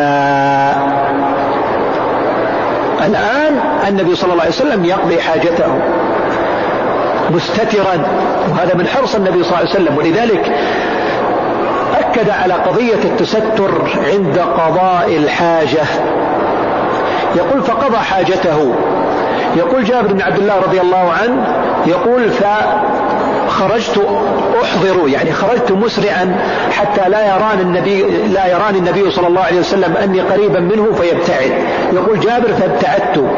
الآن النبي صلى الله عليه وسلم يقضي حاجته مستترا، وهذا من حرص النبي صلى الله عليه وسلم، ولذلك أكد على قضية التستر عند قضاء الحاجة. يقول فقضى حاجته. يقول جابر بن عبد الله رضي الله عنه يقول فخرجت أحضر، يعني خرجت مسرعا حتى لا يراني النبي صلى الله عليه وسلم أني قريبا منه فيبتعد. يقول جابر فابتعدت،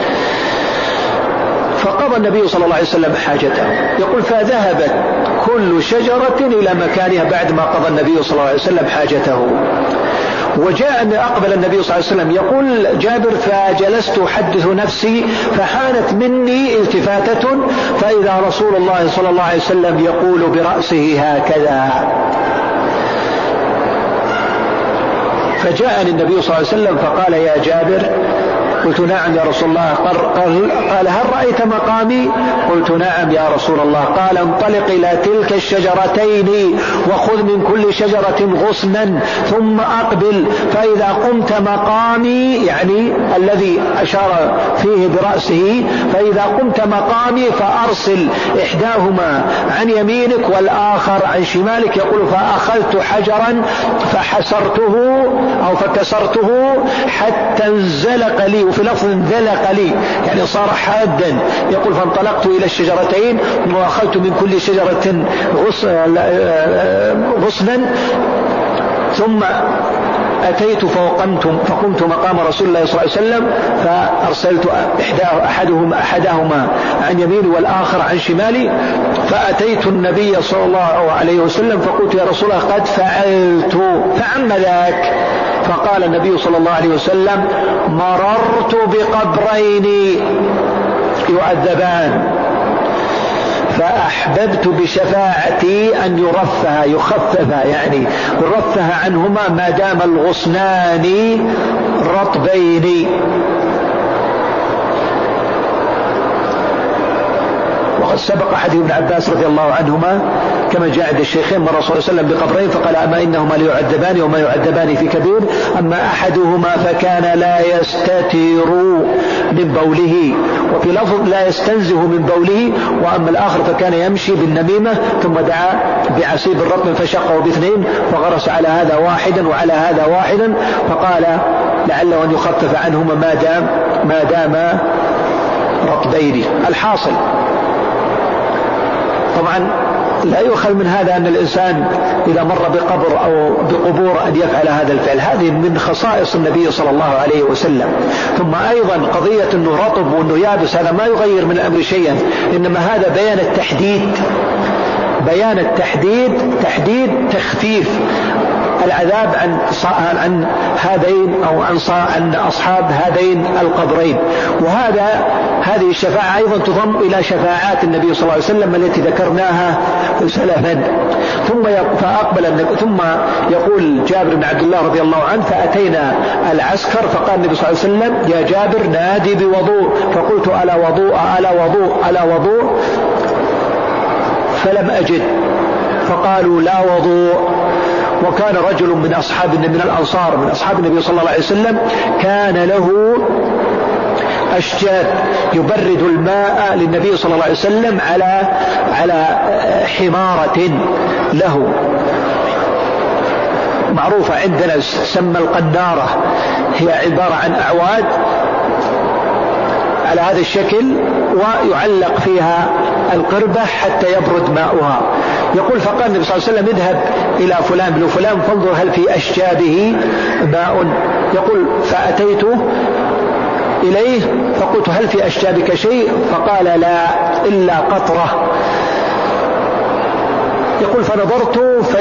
فقضى النبي صلى الله عليه وسلم حاجته. يقول فذهبت كل شجرة إلى مكانها بعد ما قضى النبي صلى الله عليه وسلم حاجته. وجاء أن أقبل النبي صلى الله عليه وسلم. يقول جابر فجلست أحدث نفسي فحانت مني التفاتة فإذا رسول الله صلى الله عليه وسلم يقول برأسه هكذا. فجاءني النبي صلى الله عليه وسلم فقال يا جابر، قلت نعم يا رسول الله. قال هل رأيت مقامي؟ قلت نعم يا رسول الله. قال انطلق إلى تلك الشجرتين وخذ من كل شجرة غصنا ثم أقبل، فإذا قمت مقامي، يعني الذي أشار فيه برأسه، فإذا قمت مقامي فأرسل إحداهما عن يمينك والآخر عن شمالك. يقول فأخذت حجرا فحسرته أو فكسرته حتى انزلق لي، وفي لفظ انزلق لي يعني صار حادا. يقول فانطلقت إلى الشجرتين وأخذت من كل شجرة غصنا ثم أتيت فقمت مقام رسول الله صلى الله عليه وسلم فأرسلت أحدهما عن يميني والآخر عن شمالي، فأتيت النبي صلى الله عليه وسلم فقلت يا رسول الله قد فعلت، فعم ذاك. فقال النبي صلى الله عليه وسلم مررت بقبرين يعذبان فأحببت بشفاعتي أن يخفف يعني يرفه عنهما ما دام الغصنان رطبين. وقد سبق حديث ابن عباس رضي الله عنهما كما جاء عند الشيخين مر رسول الله صلى الله عليه وسلم بقبرين فقال أما إنهما ليعذبان وما يعذبان في كبير، أما أحدهما فكان لا يستتر من بوله، وفي لفظ لا يستنزه من بوله، وأما الآخر فكان يمشي بالنميمة ثم دعا بعسيب الرطب فشقه باثنين فغرس على هذا واحدا وعلى هذا واحدا، فقال لعله أن يخفف عنهما ما دام رطبين. الحاصل طبعا لا يؤخذ من هذا أن الإنسان إذا مر بقبر أو بقبور أن يفعل هذا الفعل، هذه من خصائص النبي صلى الله عليه وسلم. ثم أيضا قضية أنه رطب وأنه يابس هذا ما يغير من الأمر شيئا، إنما هذا بيان التحديد تحديد تخفيف العذاب عن هذين أو عن أصحاب هذين القبرين. هذه الشفاعة أيضا تضم إلى شفاعات النبي صلى الله عليه وسلم التي ذكرناها سلفا. ثم يقول جابر بن عبد الله رضي الله عنه فأتينا العسكر فقال النبي صلى الله عليه وسلم يا جابر نادي بوضوء، فقلت ألا وضوء ألا وضوء ألا وضوء، فلم أجد، فقالوا لا وضوء. وكان رجل من الأنصار من أصحاب النبي صلى الله عليه وسلم كان له أشجار يبرد الماء للنبي صلى الله عليه وسلم على حمارة له معروفة عندنا تسمى القنارة، هي عبارة عن أعواد على هذا الشكل ويعلق فيها القربة حتى يبرد ماؤها. يقول فقال النبي صلى الله عليه وسلم اذهب إلى فلان بن فلان فانظر هل في أشجابه ماء. يقول فأتيت إليه فقلت هل في أشجابك شيء؟ فقال لا إلا قطرة. يقول فنظرت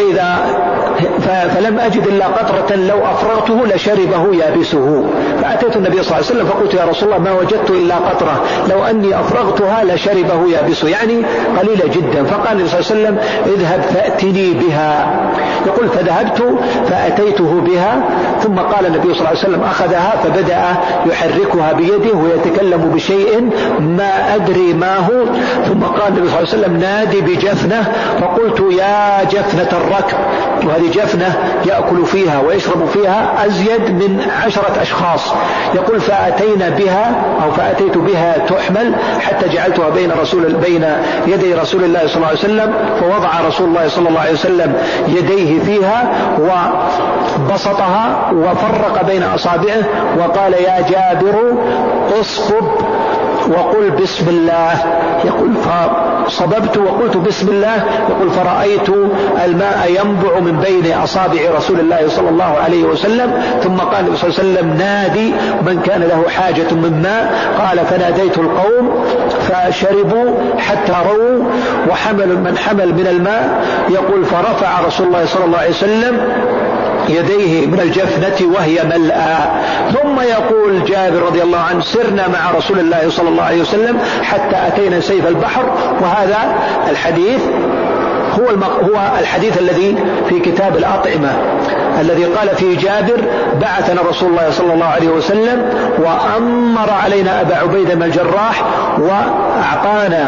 فلم أجد إلا قطرة لو أفرغته لشربه يابسه، فأتيت النبي صلى الله عليه وسلم فقلت يا رسول الله ما وجدت إلا قطرة لو أني أفرغتها لشربه يابسه، يعني قليلة جدا. فقال النبي صلى الله عليه وسلم اذهب فأتني بها. يقول فذهبت فأتيته بها، ثم قال النبي صلى الله عليه وسلم أخذها فبدأ يحركها بيده ويتكلم بشيء ما أدري ما هو، ثم قال النبي صلى الله عليه وسلم نادي بجفنة، فقلت يا جفنة الركب، وهذه جفنة يأكل فيها ويشرب فيها أزيد من 10 أشخاص. يقول فأتينا بها أو فأتيت بها تحمل حتى جعلتها بين يدي رسول الله صلى الله عليه وسلم، فوضع رسول الله صلى الله عليه وسلم يديه فيها وبسطها وفرق بين أصابعه وقال يا جابر اصبب وقل بسم الله. يقول فصببت وقلت بسم الله. يقول فرأيت الماء ينبع من بين أصابع رسول الله صلى الله عليه وسلم، ثم قال النبي صلى الله عليه وسلم نادي من كان له حاجة من ماء. قال فناديت القوم فشربوا حتى رووا وحمل من حمل من الماء. يقول فرفع رسول الله صلى الله عليه وسلم يديه من الجفنة وهي ملأى. ثم يقول جابر رضي الله عنه سرنا مع رسول الله صلى الله عليه وسلم حتى أتينا سيف البحر. وهذا الحديث هو الحديث الذي في كتاب الأطعمة الذي قال فيه جابر بعثنا رسول الله صلى الله عليه وسلم وأمر علينا أبا عبيدة بن الجراح وأعطانا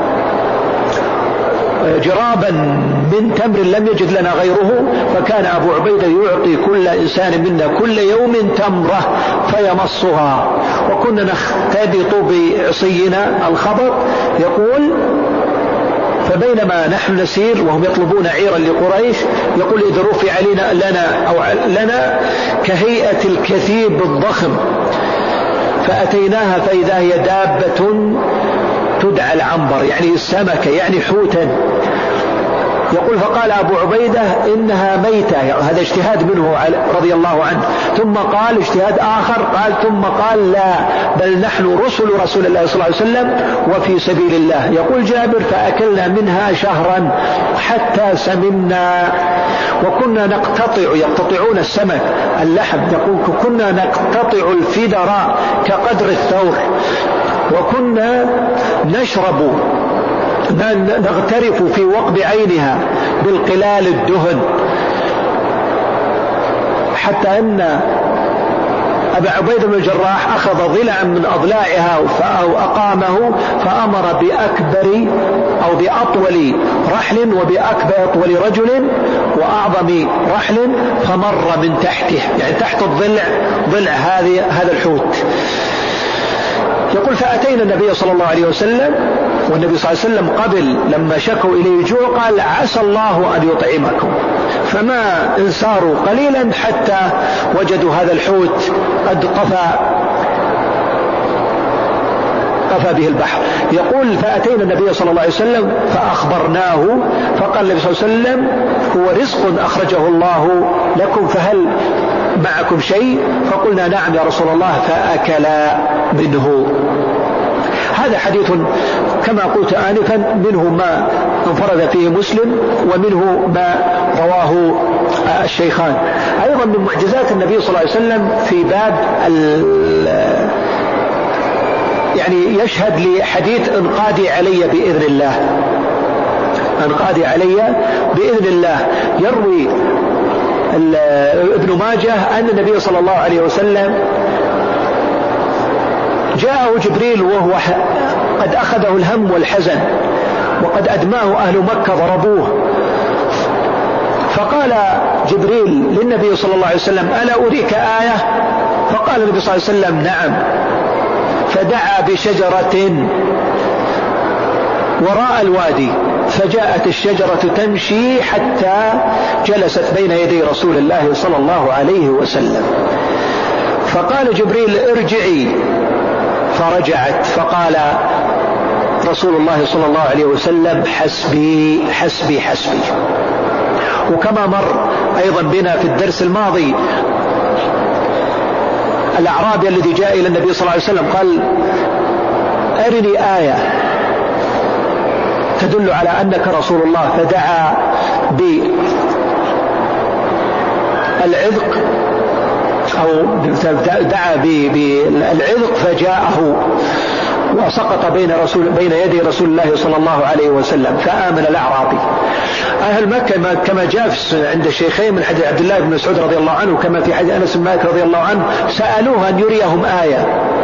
جرابا من تمر لم يجد لنا غيره، فكان أبو عبيدة يعطي كل إنسان منا كل يوم تمرة فيمصها، وكنا نختبط بعصينا الخبر. يقول فبينما نحن نسير وهم يطلبون عيرا لقريش، يقول إذ رفع لنا كهيئة الكثيب الضخم، فأتيناها فإذا هي دابة تدعى العنبر، يعني السمكة يعني حوتا. يقول فقال أبو عبيدة إنها ميتة، يعني هذا اجتهاد منه رضي الله عنه. ثم قال اجتهاد آخر ثم قال لا بل نحن رسل الله صلى الله عليه وسلم وفي سبيل الله. يقول جابر فأكلنا منها شهرا حتى سمنا وكنا يقتطعون السمك اللحم. يقول كنا نقتطع الفدر كقدر الثور، وكنا نغترف في وقب عينها بالقلال الدهن، حتى أن أبا عبيدة بن الجراح أخذ ضلعا من أضلاعها فأقامه فأمر بأكبر أو بأطول رحل وبأطول رجل وأعظم رحل فمر من تحته، يعني تحت ضلع هذا الحوت. يقول فأتينا النبي صلى الله عليه وسلم والنبي صلى الله عليه وسلم قبل لما شكوا إليه الجوع قال عسى الله أن يطعمكم، فما انساروا قليلا حتى وجدوا هذا الحوت قد قفى به البحر. يقول فأتينا النبي صلى الله عليه وسلم فأخبرناه، فقال النبي صلى الله عليه وسلم هو رزق أخرجه الله لكم فهل معكم شيء؟ فقلنا نعم يا رسول الله، فأكلا منه. هذا حديث كما قلت آنفا منه ما انفرد فيه مسلم ومنه ما رواه الشيخان. أيضا من معجزات النبي صلى الله عليه وسلم في باب يعني يشهد لحديث انقادي علي بإذن الله، انقادي علي بإذن الله. يروي ابن ماجه أن النبي صلى الله عليه وسلم جاءه جبريل وهو قد أخذه الهم والحزن وقد أدماه أهل مكة ضربوه، فقال جبريل للنبي صلى الله عليه وسلم ألا أريك آية؟ فقال النبي صلى الله عليه وسلم نعم، فدعا بشجرة وراء الوادي فجاءت الشجرة تمشي حتى جلست بين يدي رسول الله صلى الله عليه وسلم، فقال جبريل ارجعي، فرجعت، فقال رسول الله صلى الله عليه وسلم حسبي حسبي حسبي. وكما مر أيضا بنا في الدرس الماضي الأعرابي الذي جاء إلى النبي صلى الله عليه وسلم قال أرني آية تدل على أنك رسول الله، فدعا بالعذق أو دعا بالعذق فجاءه وسقط بين يدي رسول الله صلى الله عليه وسلم فآمن الأعرابي. أهل مكة كما جاء عند الشيخين من حديث عبد الله بن مسعود رضي الله عنه كما في حديث أنس بن مالك رضي الله عنه سألوه أن يريهم آية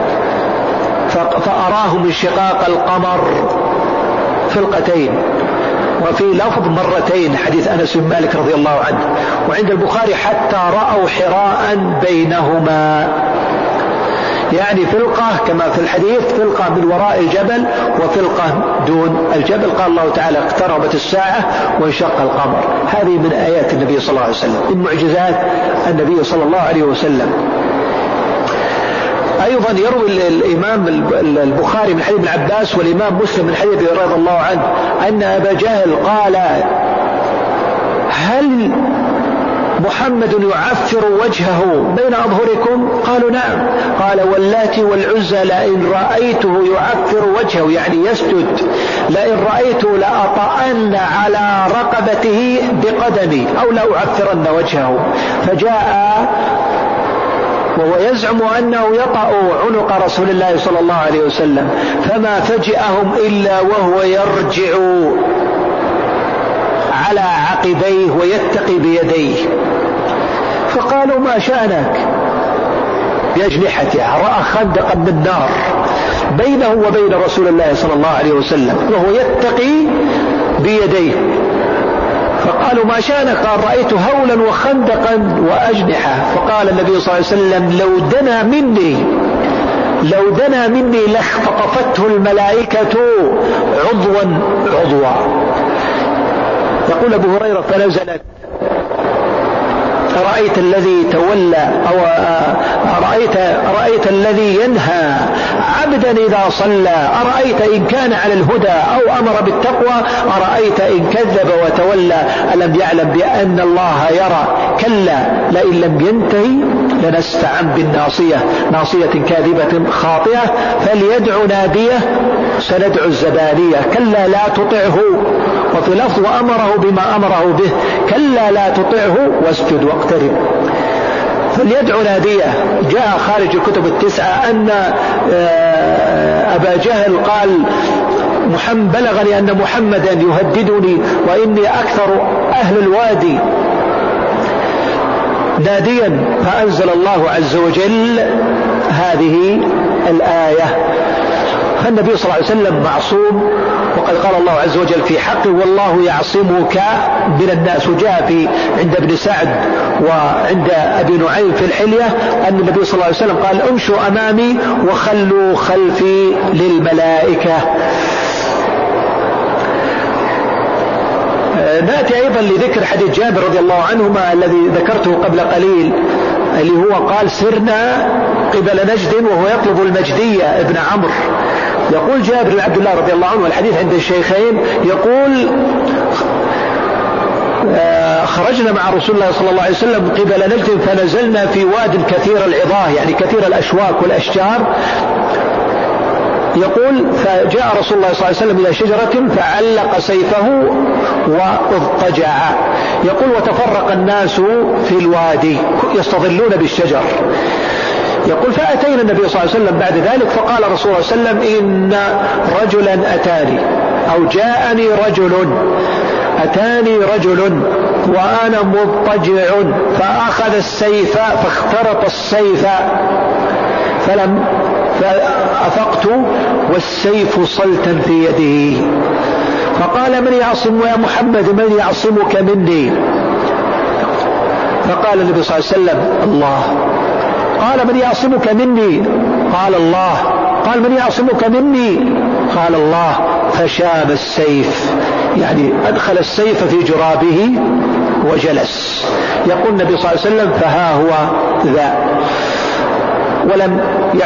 فأراهم انشقاق القمر فرقتين، وفي لفظ مرتين حديث أنس بن مالك رضي الله عنه. وعند البخاري حتى رأوا حراء بينهما، يعني فرقة كما في الحديث فرقة من وراء الجبل وفرقة دون الجبل. قال الله تعالى اقتربت الساعة وانشق القمر. هذه من آيات النبي صلى الله عليه وسلم، من معجزات النبي صلى الله عليه وسلم. أيضا يروي الإمام البخاري من حديث ابن عباس والإمام مسلم من حديث رضي الله عنه أن أبا جهل قال: هل محمد يعفر وجهه بين أظهركم؟ قالوا: نعم. قال: واللات والعزى لئن رأيته يعفر وجهه يعني يسجد، لئن رأيته لأطأن على رقبته بقدمي أو لأعفرن وجهه. فجاء وهو يزعم أنه يطأ عنق رسول الله صلى الله عليه وسلم، فما فجأهم إلا وهو يرجع على عقبيه ويتقي بيديه. فقالوا: ما شأنك؟ بأجنحته رأى خندقا من نار بينه وبين رسول الله صلى الله عليه وسلم وهو يتقي بيديه. فقالوا: ما شأنك؟ قال: رأيت هولا وخندقا وأجنحة. فقال النبي صلى الله عليه وسلم: لو دنا مني لاختطفته الملائكة عضوا عضوا. يقول أبو هريرة: فنزلت: أرأيت الذي تولى أو أرأيت الذي ينهى عبدا إذا صلى، أرأيت إن كان على الهدى أو أمر بالتقوى، أرأيت إن كذب وتولى، ألم يعلم بأن الله يرى؟ كلا لئن لم ينتهي لنستعن بالناصية، ناصية كاذبة خاطئة، فليدع ناديه سندع الزبانية. كلا لا تطعه. وفي لفظ: وأمره بما أمره به، كلا لا تطعه واسجد واقترب. فليدع ناديه. جاء خارج الكتب التسعة أن أبا جهل قال: بلغني أن محمدا يهددني وإني أكثر أهل الوادي ناديا، فأنزل الله عز وجل هذه الآية. فالنبي صلى الله عليه وسلم معصوم، وقد قال الله عز وجل في حقه: والله يعصمك من الناس. وجاء عند ابن سعد وعند أبي نعيم في الحلية أن النبي صلى الله عليه وسلم قال: امشوا أمامي وخلوا خلفي للملائكة. نأتي أيضا لذكر حديث جابر رضي الله عنهما الذي ذكرته قبل قليل، اللي هو قال: سرنا قبل نجد وهو يطلب المجدية ابن عمرو. يقول جابر بن عبد الله رضي الله عنه والحديث عند الشيخين، يقول: خرجنا مع رسول الله صلى الله عليه وسلم قبل نجد فنزلنا في واد كثير العظاه، يعني كثير الأشواك والأشجار. يقول: فجاء رسول الله صلى الله عليه وسلم إلى شجرة فعلق سيفه واضطجع. يقول: وتفرق الناس في الوادي يستظلون بالشجر. يقول: فأتينا النبي صلى الله عليه وسلم بعد ذلك فقال رسول الله صلى الله عليه وسلم: إن رجلا أتاني أو جاءني رجل وأنا مضطجع فأخذ السيف فاخترط السيف فأفقت والسيف صلتا في يده. فقال: من يعصم يا محمد؟ من يعصمك مني؟ فقال النبي صلى الله عليه وسلم: الله. قال: من يعصمك مني؟ قال: الله. قال: من يعصمك مني؟ قال: الله. فشاب السيف، يعني أدخل السيف في جرابه وجلس. يقول النبي صلى الله عليه وسلم: فها هو ذا. ولم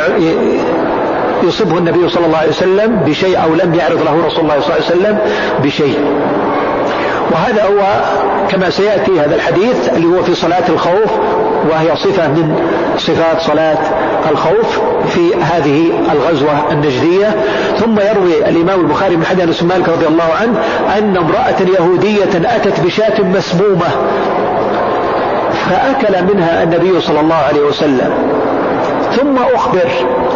يصبه النبي صلى الله عليه وسلم بشيء، أو لم يعرض له رسول الله صلى الله عليه وسلم بشيء. وهذا هو كما سيأتي هذا الحديث اللي هو في صلاة الخوف وهي صفة من صفات صلاة الخوف في هذه الغزوة النجدية. ثم يروي الإمام البخاري من حديث أنس بن مالك رضي الله عنه أن امرأة يهودية أتت بشاة مسمومة فأكل منها النبي صلى الله عليه وسلم، ثم أخبر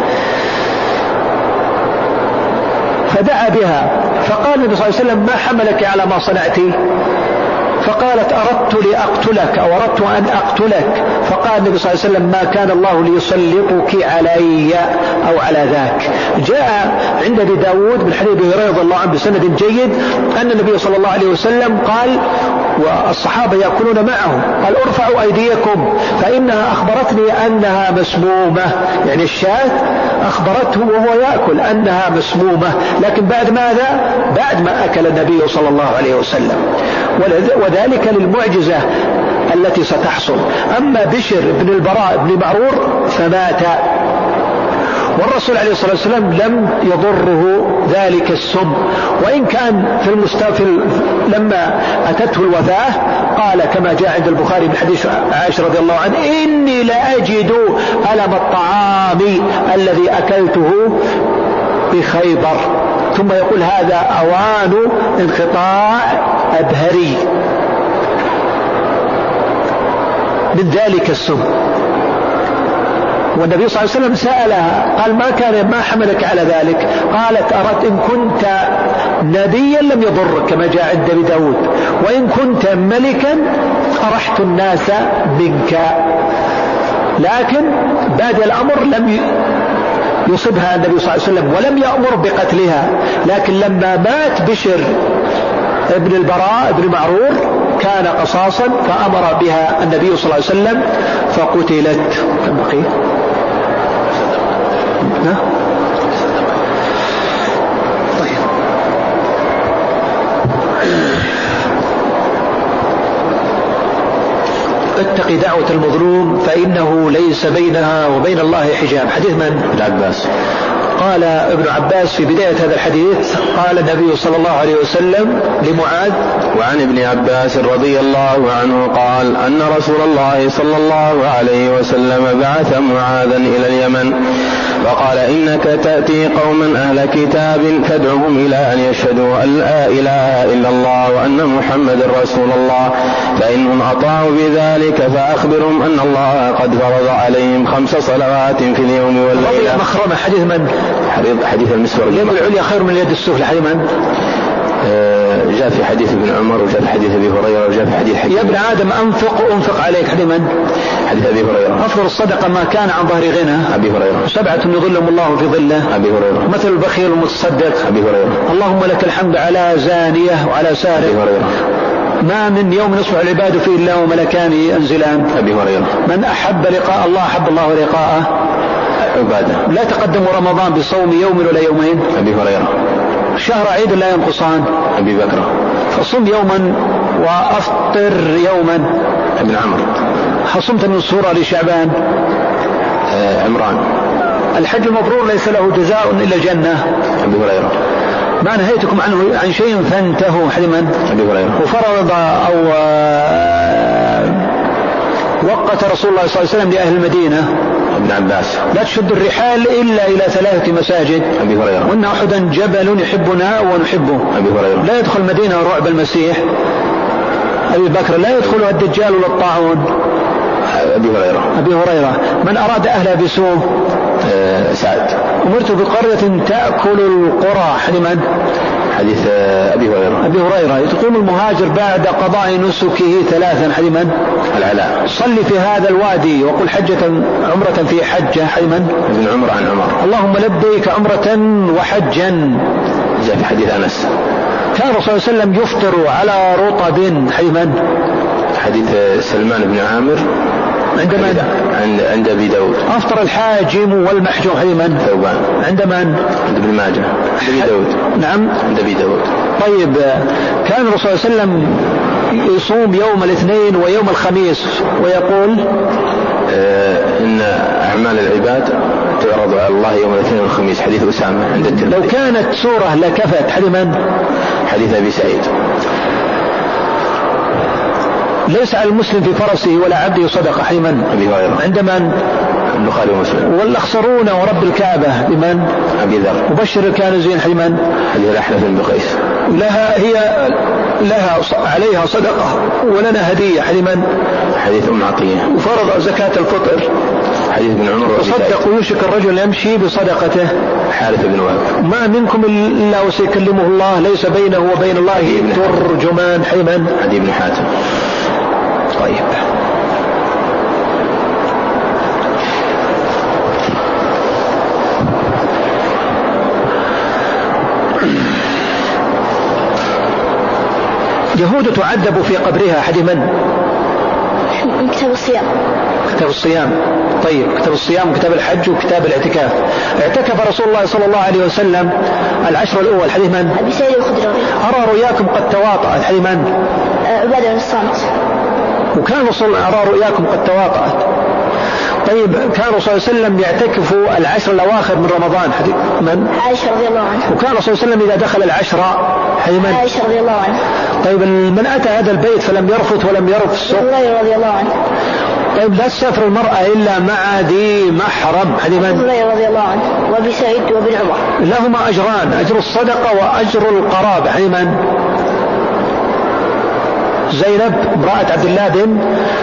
فدعا بها، فقال النبي صلى الله عليه وسلم: ما حملك على ما صنعت؟ فقالت: أردت لأقتلك أو أردت أن أقتلك. فقال النبي صلى الله عليه وسلم: ما كان الله ليسلطك علي أو على ذاك. جاء عند أبي داود من حديث أبي هريرة رضي الله عنه بسند جيد أن النبي صلى الله عليه وسلم قال، والصحابة يأكلون معه، قال: ارفعوا أيديكم فإنها أخبرتني أنها مسمومة، يعني الشاة أخبرته وهو يأكل أنها مسمومة، لكن بعد ماذا؟ بعد ما أكل النبي صلى الله عليه وسلم، وذلك للمعجزة التي ستحصل. أما بشر بن البراء بن معرور فمات، والرسول عليه الصلاة والسلام لم يضره ذلك السم، وإن كان لما أتته الوفاة قال كما جاء عند البخاري من حديث عائشة رضي الله عنه: إني لأجد ألم الطعام الذي أكلته بخيبر. ثم يقول: هذا أوان انقطاع أبهري من ذلك السم. والنبي صلى الله عليه وسلم سألها قال: ما حملك على ذلك؟ قالت: أردت إن كنت نبيا لم يضرك كما جاء عند أبي داود، وإن كنت ملكا أرحت الناس منك. لكن بعد الأمر لم يصبها النبي صلى الله عليه وسلم ولم يأمر بقتلها، لكن لما مات بشر ابن البراء بن معرور كان قصاصا فأمر بها النبي صلى الله عليه وسلم فقتلت. كم بقي؟ طيب. اتق دعوة المظلوم فإنه ليس بينها وبين الله حجاب. حديث من؟ ابن عباس. قال ابن عباس في بداية هذا الحديث قال النبي صلى الله عليه وسلم لمعاذ: وعن ابن عباس رضي الله عنه قال أن رسول الله صلى الله عليه وسلم بعث معاذا إلى اليمن فقال: إنك تأتي قوما أهل كتاب فادعهم إلى أن يشهدوا أن لا إله إلا الله وأن محمد رسول الله، فإنهم أطاعوا بذلك فأخبرهم أن الله قد فرض عليهم 5 صلوات في اليوم والليلة. مخرمة. حديث من؟ حديث المسور. اليد العليا خير من اليد السفلى. حديث من؟ جاء في حديث ابن عمر، وجاء في حديث أبي هريرة، وجاء في حديث حكيم: يا ابن آدم أنفق عليك. حديث من؟ حديث أبي هريرة: أفضل الصدقة ما كان عن ظهر غنى. أبي هريرة: 7 يظلهم الله في ظله. أبي هريرة: مثل البخيل المتصدق. أبي هريرة: اللهم لك الحمد على زانية وعلى سارق. أبي هريرة: ما من يوم يصبح العباد فيه إلا وملكان ينزلان. أبي هريرة: من أحب لقاء الله أحب الله لقاءه. عبادة: لا تقدموا رمضان بصوم يوم ولا يومين. أبي هريرة: شهر عيد لا ينقصان. أبي بكر: فصم يوما وأفطر يوما. ابن عمرو: حصمت من صورة لشعبان. عمران: الحج المبرور ليس له جزاء إلا الجنة. أبي هريرة: ما نهيتكم عنه عن شيء فانتهوا. حلما. أبي هريرة: وفرض أو وقت رسول الله صلى الله عليه وسلم لأهل المدينة. ابن عباس: لا تشد الرحال إلا إلى 3 مساجد. أبي هريرة: وإن أحدا جبل يحبنا ونحبه. أبي هريرة: لا يدخل المدينة رعب المسيح. أبي بكر: لا يدخلها الدجال ولا الطاعون. أبي هريرة: أبي هريرة: من أراد أهلها بسوء. سعد: أمرت بقرية تأكل القرى. حلما. حديث أبي هريرة. أبي هريرة: يقوم المهاجر بعد قضاء نسكه 3. حلما. العلاء: صلي في هذا الوادي وقل حجة عمرة في حجة. حلما. ابن عمر عن عمر: اللهم لبيك عمرة وحجا. جاء في حديث أنس: كان الرسول صلى الله عليه وسلم يفطر على رطب. حلما. حديث سلمان بن عامر عند أبي داود: أفطر الحاجم والمحجوم. حلما. ثوبان. عند من؟ عند ابن ماجه. عند أبي داود. نعم، عند أبي داود. طيب. كان الرسول صلى الله عليه وسلم يصوم يوم الاثنين ويوم الخميس ويقول: إن أعمال العباد تعرض على الله يوم الاثنين والخميس. حديث أسامة عند الترمذي. لو كانت سورة لكفت. حلما. حديث أبي سعيد. ليس على المسلم في فرسه ولا عبده صدقة حيما عندما البخاري ومسلم. والأخسرون ورب الكعبة لمن؟ أبي ذر. وبشر الكانزين حيما هذه الأحنف بن قيس لها عليها صدقة ولنا هدية حيما. حديث أم عطية. وفرض زكاة الفطر حديث ابن عمر. تصدق ويوشك الرجل يمشي بصدقته. حارث بن وهب. ما منكم إلا وسيكلمه الله ليس بينه وبين الله ترجمان حيما. عدي بن حاتم. طيب يهود تعذب في قبرها حدما. كتاب الصيام. كتاب الصيام. طيب كتاب الصيام وكتاب الحج وكتاب الاعتكاف. اعتكف رسول الله صلى الله عليه وسلم العشر الأول حديما. أبي سعيد الخدري. أرى رؤياكم قد تواطأت حديما. عبادة بن الصامت. وكان رسول أرى رؤياكم قد تواطأت. طيب كان رسول الله صلى الله عليه وسلم يعتكف العشر الأواخر من رمضان حديث من؟ عائشة رضي الله عنها. وكان رسول الله صلى الله عليه وسلم إذا دخل العشر حيما. عائشة رضي الله عنها. طيب من أتى هذا البيت فلم يرفث ولم يرفث. أبو هريرة رضي الله عنه. طيب لا تسافر المرأة إلا مع ذي محرم حديث أبو هريرة رضي الله عنه وأبي سعيد وابن عمر. لهما أجران أجر الصدقة وأجر القرابة حيما. زينب امرأة عبد الله بن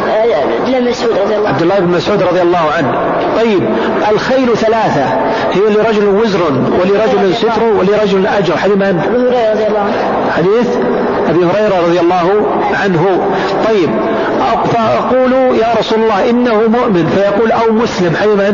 مسعود رضي الله عنه. طيب الخيل ثلاثة هي لرجل وزر ولرجل ستر ولرجل أجر حديث حديث أبي هريرة رضي الله عنه. طيب فأقول يا رسول الله إنه مؤمن فيقول أو مسلم حديث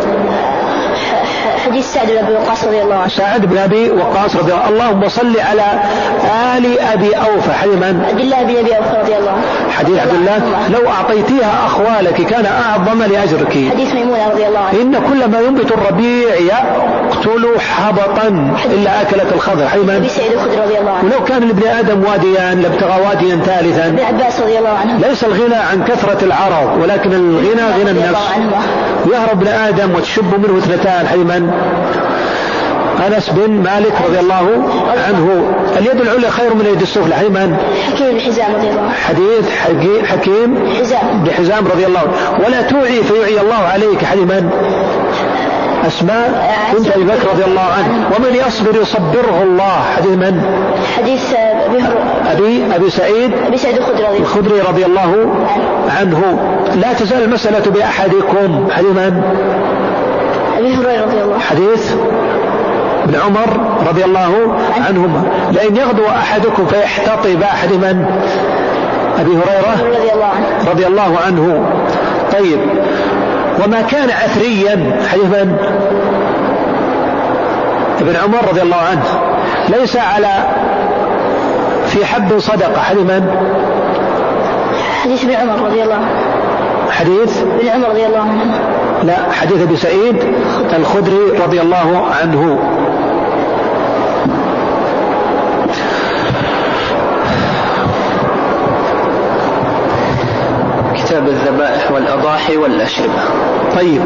حديث سعد بن أبي وقاص رضي الله عنه. سعد بن أبي وقاص رضي الله عنه. اللهم صل على آل أبي أوفى حديث عبد الله بن أبي أوفى رضي الله عنه. حديث عبد الله لو أعطيتيها أخوالك كان أعظم لأجرك. حديث ميمونة رضي الله عنه. إن كل ما ينبت الربيع يقتل حبطا إلا أكلت الخضر حديث أبي سعيد الخدري رضي الله عنه. ولو كان لابن آدم واديان لابتغى واديا ثالثا. ابن عباس رضي الله عنه. ليس الغنى عن كثرة العرض ولكن الغنى غنى النفس. يهرب ابن آدم وتشب منه اثنتان حيما. أنس بن مالك رضي الله عنه اليد العليا خير من اليد السفلى حيما. حكيم بن حزام رضي الله عنه. حديث حكيم بن حزام رضي الله عنه. ولا توعي فيوعي الله عليك حيما. أسماء بنت أبي بكر رضي الله عنه. ومن يصبر يصبره الله حديث من؟ حديث أبي سعيد الخدري رضي الله عنه. لا تزال المسألة بأحدكم حديث من؟ أبي هريرة رضي الله. حديث ابن عمر رضي الله عنهما. لأن يغدو أحدكم فيحتطب حديث من؟ أبي هريرة رضي الله عنه. طيب وما كان عثريا حديث من؟ ابن عمر رضي الله عنه. ليس على في حب صدقة حديث من؟ حديث ابن عمر رضي الله عنه. حديث ابن عمر رضي الله عنه. لا حديث أبي سعيد الخدري رضي الله عنه. كتاب الذبائح والأضاحي والأشربة. طيب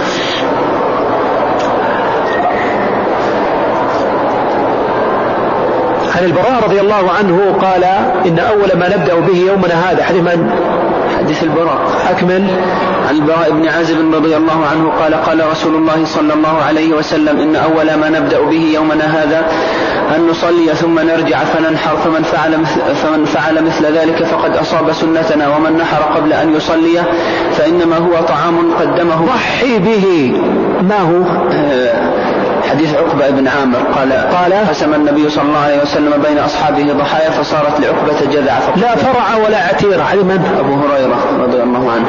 عن البراء رضي الله عنه قال إن أول ما نبدأ به يومنا هذا حديث من؟ حديث البراء. أكمل. عن البراء بن عازب رضي الله عنه قال رسول الله صلى الله عليه وسلم إن أول ما نبدأ به يومنا هذا أن نصلي ثم نرجع فننحر فمن فعل مثل ذلك فقد أصاب سنتنا ومن نحر قبل أن يصلي فإنما هو طعام قدمه. ضحي به. ما هو؟ حديث عقبة بن عامر قال قسم النبي صلى الله عليه وسلم بين أصحابه ضحايا فصارت لعقبة جذع. لا فرع ولا عتير. علما أبو هريرة رضي الله عنه.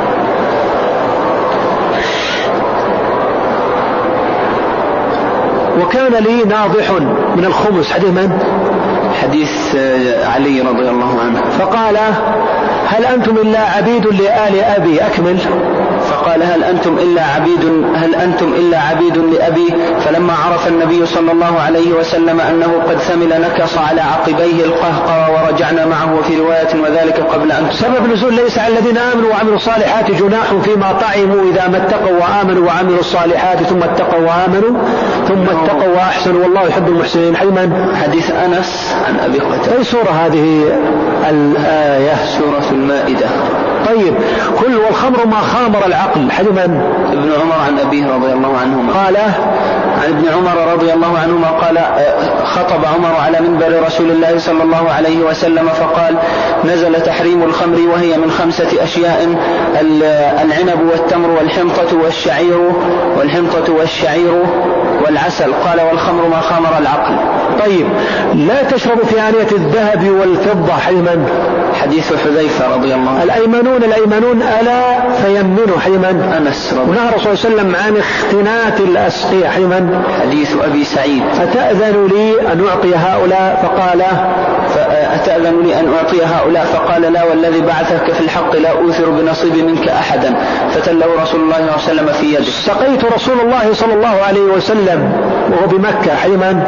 وكان لي ناضح من الخمس حديث من؟ حديث علي رضي الله عنه. فقال هل أنتم إلا عبيد لآل أبي. أكمل. فقال هل أنتم إلا عبيد لأبي؟ فلما عرف النبي صلى الله عليه وسلم أنه قد ثمل نكص على عقبيه القهقر ورجعنا معه. وفي رواية وذلك قبل أن سبب نزول ليس على الذين آمنوا وعملوا الصالحات جناح فيما طعموا إذا ما اتقوا وآمنوا وعملوا الصالحات ثم اتقوا وآمنوا ثم اتقوا وأحسنوا والله يحب المحسنين. حيما حديث أنس عن أبي قتادة. أي سورة هذه الآية؟ سورة المائدة. طيب كل والخمر ما خامر العقل. حيما ابن عمر عن أبيه رضي الله عنهما قال عن ابن عمر رضي الله عنهما قال خطب عمر على منبر رسول الله صلى الله عليه وسلم فقال نزل تحريم الخمر وهي من 5 أشياء العنب والتمر والحنطة والشعير والعسل. قال والخمر ما خامر العقل. طيب لا تشرب في آنية الذهب والفضة. حيما حديث حذيفة رضي الله عنه. الأيمنون ألا فيمنوا. حيما أنس ونهى الرسول صلى الله عليه وسلم عن اختنات الأسقية. حيما حديث أبي سعيد. أتأذن لي أن أعطي هؤلاء فقال لا والذي بعثك في الحق لا أوثر بنصيبي منك أحدا. فتله رسول الله صلى الله عليه وسلم في يده. سقيت رسول الله صلى الله عليه وسلم وهو بمكة. حيما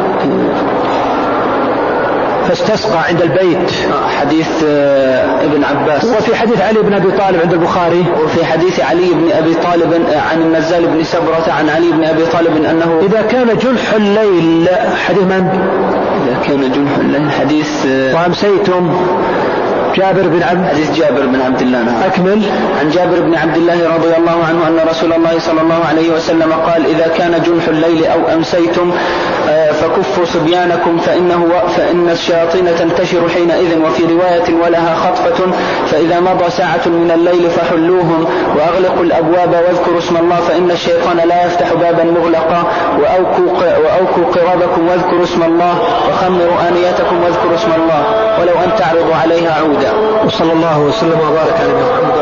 فاستسقى عند البيت. حديث ابن عباس. وفي حديث علي بن أبي طالب عند البخاري. وفي حديث علي بن أبي طالب عن النزال بن سبرة عن علي بن أبي طالب أنه إذا كان جنح الليل. حديث من؟ إذا كان جنح الليل حديث وأمسيتم حديث جابر بن عبد الله. أكمل. عن جابر بن عبد الله رضي الله عنه أن رسول الله صلى الله عليه وسلم قال إذا كان جنح الليل أو أمسيتم فكفوا صبيانكم فإن الشياطين تنتشر حينئذ. وفي رواية ولها خطفة فإذا مضى ساعة من الليل فحلوهم وأغلقوا الأبواب واذكروا اسم الله فإن الشيطان لا يفتح بابا مغلقا وأوكوا قرابكم واذكروا اسم الله وخمروا آنيتكم واذكروا اسم الله ولو أن تعرضوا عليها عودا. وصلى الله وسلم وبارك على محمد.